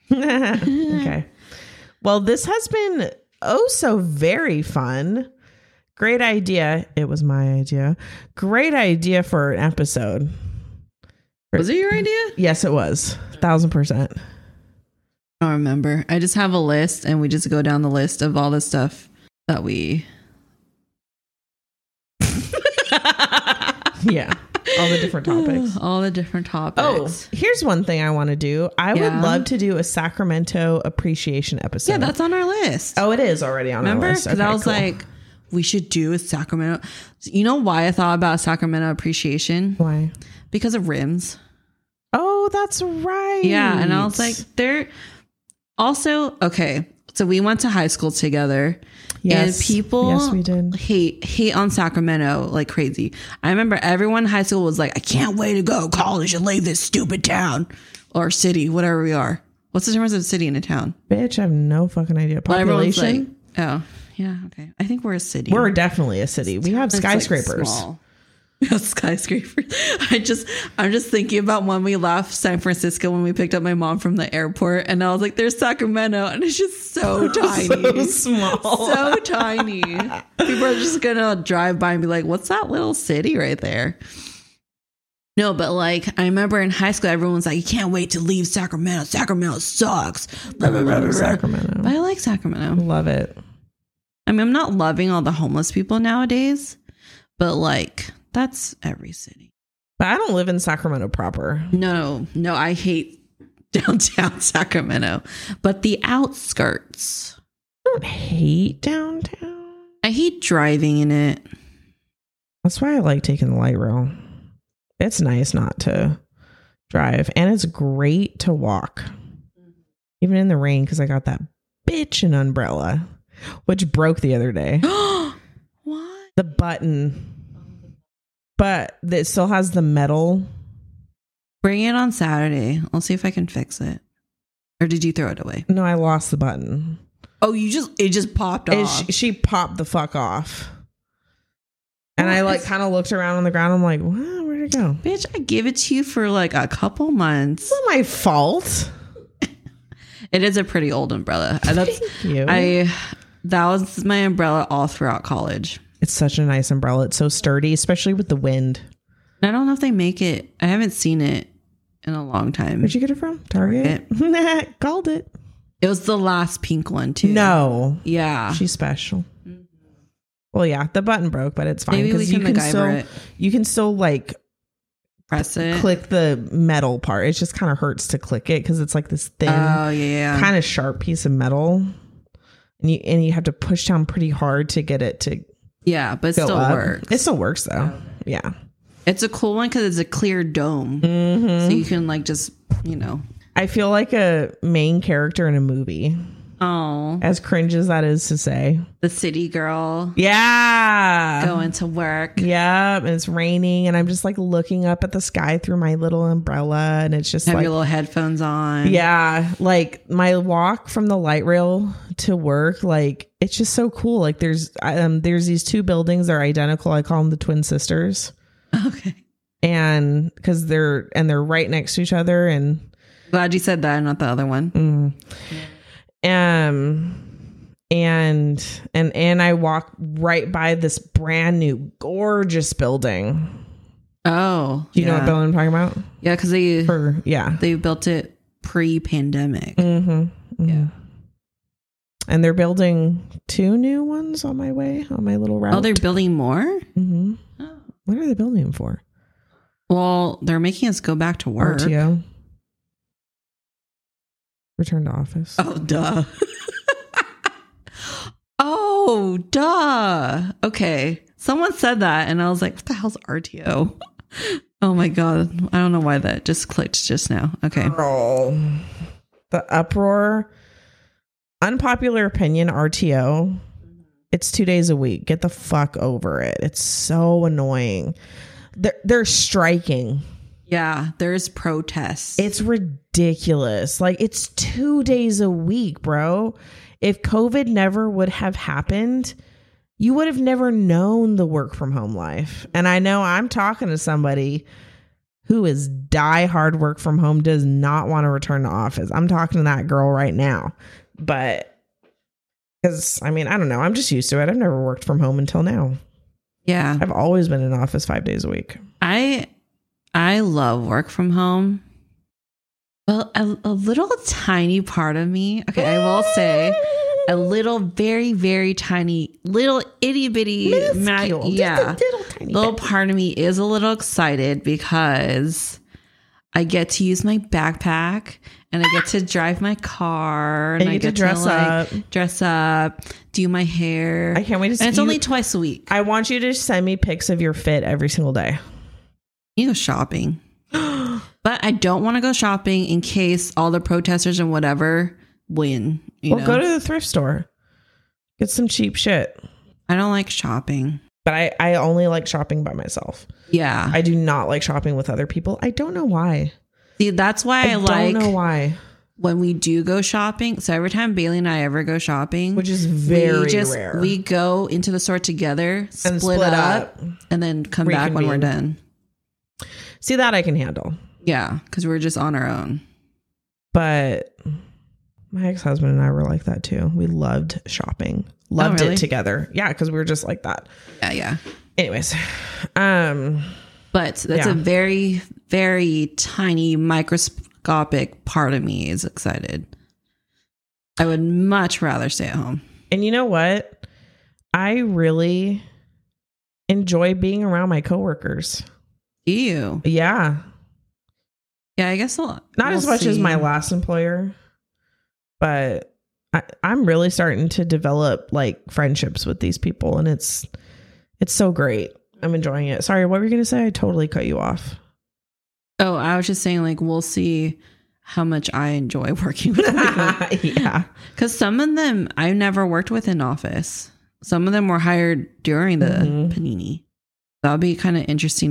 B: Okay. Well, this has been oh so very fun. Great idea. It was my idea. Great idea for an episode.
A: Was it your idea?
B: Yes, it was. Thousand percent.
A: I don't remember. I just have a list and we just go down the list of all the stuff that we.
B: Yeah. All the different topics.
A: all the different
B: Oh,
A: topics.
B: here's one thing I want to do. I
A: Yeah.
B: would love to do a Sacramento appreciation episode.
A: Yeah, that's on our list.
B: Oh, it is already on
A: Remember?
B: our list.
A: Because
B: Okay,
A: I was
B: cool.
A: like, we should do a Sacramento. You know why I thought about Sacramento appreciation?
B: why?
A: Because of rims.
B: Oh, that's right.
A: Yeah. And I was like, they're also, okay. So we went to high school together.
B: yes.
A: And people
B: Yes, we did.
A: hate hate on Sacramento like crazy. I remember everyone in high school was like, I can't wait to go to college and leave this stupid town or city, whatever we are. What's the difference of city and a town?
B: Bitch, I have no fucking idea.
A: Well, everyone's
B: Population?
A: like, oh, yeah, okay. I think we're a city.
B: We're definitely a city. We have
A: It's, like,
B: skyscrapers.
A: small. We have skyscrapers. I just, I'm just thinking about when we left San Francisco when we picked up my mom from the airport, and I was like, "There's Sacramento," and it's just so tiny,
B: So small.
A: so tiny. People are just gonna drive by and be like, "What's that little city right there?" No, but like I remember in high school, everyone was like, "You can't wait to leave Sacramento. Sacramento sucks." Blah, blah, blah, blah, blah.
B: Sacramento.
A: But I like Sacramento.
B: Love it.
A: I mean, I'm not loving all the homeless people nowadays, but like that's every city.
B: But I don't live in Sacramento proper.
A: No, no, I hate downtown Sacramento, but the outskirts.
B: I don't hate downtown.
A: I hate driving in it.
B: That's why I like taking the light rail. It's nice not to drive, and it's great to walk, even in the rain, because I got that bitchin' umbrella, which broke the other day.
A: What?
B: The button, but it still has the metal
A: Bring it on Saturday. I'll see if I can fix it. Or did you throw it away?
B: No, I lost the button.
A: Oh, you just it just popped
B: And
A: off.
B: she, she popped the fuck off. And I like kind of looked around on the ground. I'm like, well, where'd it go?
A: Bitch, I give it to you for like a couple months.
B: It's not my fault.
A: It is a pretty old umbrella. That's
B: Thank you.
A: I that was my umbrella all throughout college.
B: It's such a nice umbrella. It's so sturdy, especially with the wind.
A: I don't know if they make it. I haven't seen it in a long time.
B: Where'd you get it from? Target. Target. Called it.
A: It was the last pink one too.
B: No.
A: Yeah.
B: She's special. Mm-hmm. Well, yeah, the button broke, but it's fine.
A: Maybe we can
B: you can
A: MacGyver
B: still,
A: it.
B: You can still like
A: Press it.
B: click the metal part. It just kind of hurts to click it because it's like this thin,
A: Oh yeah, yeah.
B: kind of sharp piece of metal, and you and you have to push down pretty hard to get it to
A: Yeah, but it
B: go
A: still
B: up.
A: works.
B: It still works though. Yeah,
A: It's a cool one because it's a clear dome,
B: mm-hmm.
A: so you can like just you know.
B: I feel like a main character in a movie.
A: Oh,
B: As cringe as that is to say.
A: the city girl
B: Yeah.
A: going to work.
B: Yeah, and it's raining, and I'm just like looking up at the sky through my little umbrella, and it's just
A: Have
B: like,
A: your little headphones on.
B: yeah, like my walk from the light rail to work, like it's just so cool. Like there's um there's these two buildings, they're identical. I call them the twin sisters,
A: Okay.
B: and because they're and they're right next to each other, and
A: Glad you said that, not the other one.
B: mm, um and and and I walk right by this brand new gorgeous building.
A: Oh,
B: Do you
A: yeah.
B: know what building I'm talking about?
A: Yeah, because they
B: For yeah.
A: they built it pre-pandemic.
B: Mm-hmm. Mm-hmm.
A: Yeah.
B: And they're building two new ones on my way, on my little route.
A: Oh, they're building more.
B: Mm-hmm.
A: Oh.
B: What are they building them for?
A: Well, they're making us go back to work.
B: R T O. Return to office.
A: Oh, duh. Oh, duh. Okay. Someone said that, and I was like, what the hell's R T O? Oh, my God. I don't know why that just clicked just now. Okay.
B: Girl. The uproar. Unpopular opinion, R T O. It's two days a week. Get the fuck over it. It's so annoying. They're, they're striking.
A: Yeah, there's protests.
B: It's ridiculous. Like, it's two days a week, bro. If COVID never would have happened, you would have never known the work from home life. And I know I'm talking to somebody who is die hard work from home, does not want to return to office. I'm talking to that girl right now. But because, I mean, I don't know. I'm just used to it. I've never worked from home until now.
A: Yeah.
B: I've always been in office five days a week.
A: I I love work from home. Well, a, a little tiny part of me, okay, I will say, a little, very, very tiny, little itty bitty, ma-
B: Minuscule. Just
A: yeah,
B: a little tiny
A: little
B: bit.
A: part of me is a little excited because I get to use my backpack and I get to drive my car and,
B: And
A: I
B: you get
A: get
B: to dress
A: like,
B: up.
A: dress up, do my hair.
B: I can't wait to see
A: And it's
B: you-
A: only twice a week.
B: I want you to send me pics of your fit every single day.
A: You go shopping. But I don't want to go shopping in case all the protesters and whatever win. You
B: Well,
A: know?
B: go to the thrift store. Get some cheap shit.
A: I don't like shopping.
B: But I, I only like shopping by myself.
A: Yeah.
B: I do not like shopping with other people. I don't know why.
A: See, that's why I,
B: I
A: like
B: don't know why.
A: when we do go shopping. So every time Bailey and I ever go shopping,
B: Which is very
A: we just,
B: rare.
A: We go into the store together, split,
B: And split
A: up,
B: up.
A: and then come back when we're
B: Reconvene.
A: done.
B: See, that I can handle.
A: Yeah, because we're just on our own.
B: But my ex-husband and I were like that too. We loved shopping. Loved
A: Oh, really?
B: it together. Yeah, because we were just like that.
A: Yeah, yeah.
B: Anyways. Um
A: But that's
B: Yeah.
A: a very, very tiny microscopic part of me is excited. I would much rather stay at home.
B: and you know what? I really enjoy being around my coworkers.
A: Do you?
B: Yeah.
A: Yeah, I guess we'll,
B: Not
A: we'll
B: as much as
A: see.
B: my last employer, but I, I'm really starting to develop like friendships with these people, and it's it's so great. I'm enjoying it. Sorry, what were you going to say? I totally cut you off.
A: Oh, I was just saying, like, we'll see how much I enjoy working with people.
B: Yeah.
A: Because some of them I never worked with in office. Some of them were hired during the
B: Mhm.
A: panini. That'll be kind of interesting to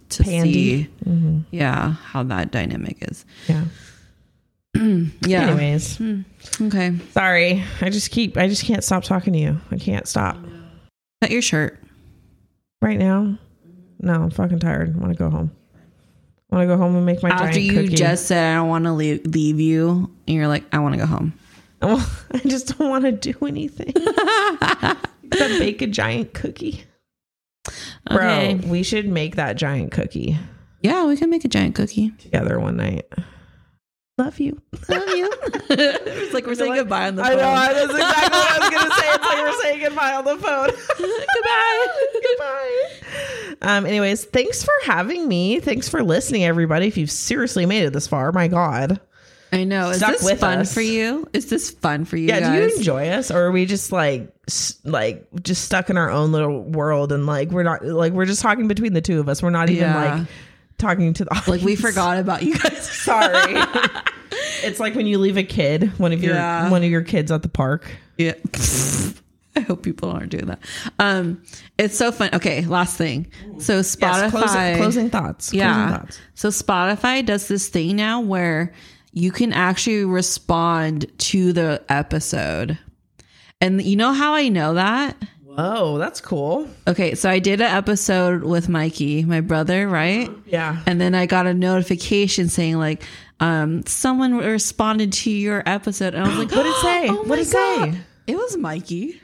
A: to
B: Pandy.
A: see,
B: Mm-hmm.
A: yeah, how that dynamic is.
B: Yeah.
A: Yeah.
B: Anyways.
A: Hmm. Okay.
B: Sorry. I just keep, I just can't stop talking to you. I can't stop.
A: Cut your shirt.
B: Right now? No, I'm fucking tired. I want to go home. I want to go home and make my
A: After
B: giant
A: you
B: cookie.
A: just said, I don't want to leave, leave you. And you're like, I want to go home.
B: I just don't want to do anything. Except bake a giant cookie.
A: Okay.
B: Bro, we should make that giant cookie
A: Yeah, we can make a giant cookie.
B: together one night. Love you.
A: Love you. It's like we're saying
B: like,
A: goodbye on the
B: I
A: phone.
B: know. That's exactly what I was going to say. It's like we're saying goodbye on the phone.
A: Goodbye.
B: Goodbye. Um. Anyways, thanks for having me. Thanks for listening, everybody. If you've seriously made it this far, my God.
A: I know. Is
B: Stuck
A: this
B: with
A: fun
B: us.
A: for you? Is this fun for you
B: Yeah.
A: guys?
B: Do you enjoy us, or are we just like, s- like just stuck in our own little world, and like we're not like we're just talking between the two of us. We're not even
A: Yeah.
B: like talking to the audience.
A: Like we forgot about you guys.
B: Sorry. It's like when you leave a kid, one of your
A: Yeah.
B: one of your kids at the park.
A: Yeah. I hope people aren't doing that. Um, it's so fun. Okay, last thing. So Spotify.
B: Yes, closing, closing thoughts.
A: Yeah.
B: Closing thoughts.
A: So Spotify does this thing now where you can actually respond to the episode. And you know how I know that?
B: Whoa, that's cool.
A: Okay, so I did an episode with Mikey, my brother, right?
B: Yeah.
A: And then I got a notification saying like, um, someone responded to your episode. And I was like,
B: What'd it say?
A: Oh my
B: What'd it
A: God.
B: say?
A: It was Mikey.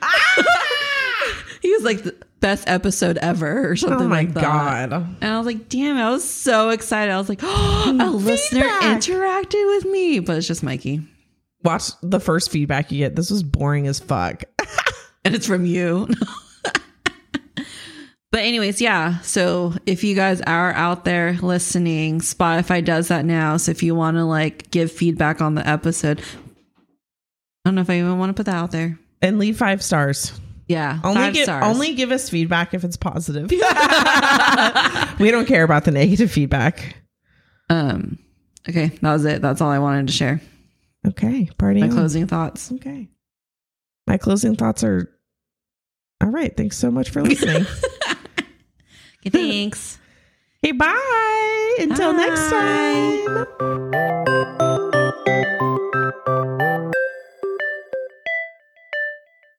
A: He was like the best episode ever or something
B: Oh my
A: like that.
B: God.
A: And I was like, damn, I was so excited. I was like, oh, a listener interacted with me. But it's just Mikey.
B: Watch the first feedback you get. This was boring as fuck.
A: And it's from you. But anyways, yeah. So if you guys are out there listening, Spotify does that now. So if you want to like give feedback on the episode, I don't know if I even want to put that out there.
B: And leave five stars.
A: Yeah.
B: Only
A: five
B: give
A: stars.
B: only give us feedback if it's positive. We don't care about the negative feedback.
A: Um, okay. That was it. That's all I wanted to share.
B: Okay. Party
A: My
B: on.
A: closing thoughts.
B: Okay. My closing thoughts are all right. Thanks so much for listening.
A: Okay, thanks.
B: Okay, bye. Until
A: Bye.
B: next time.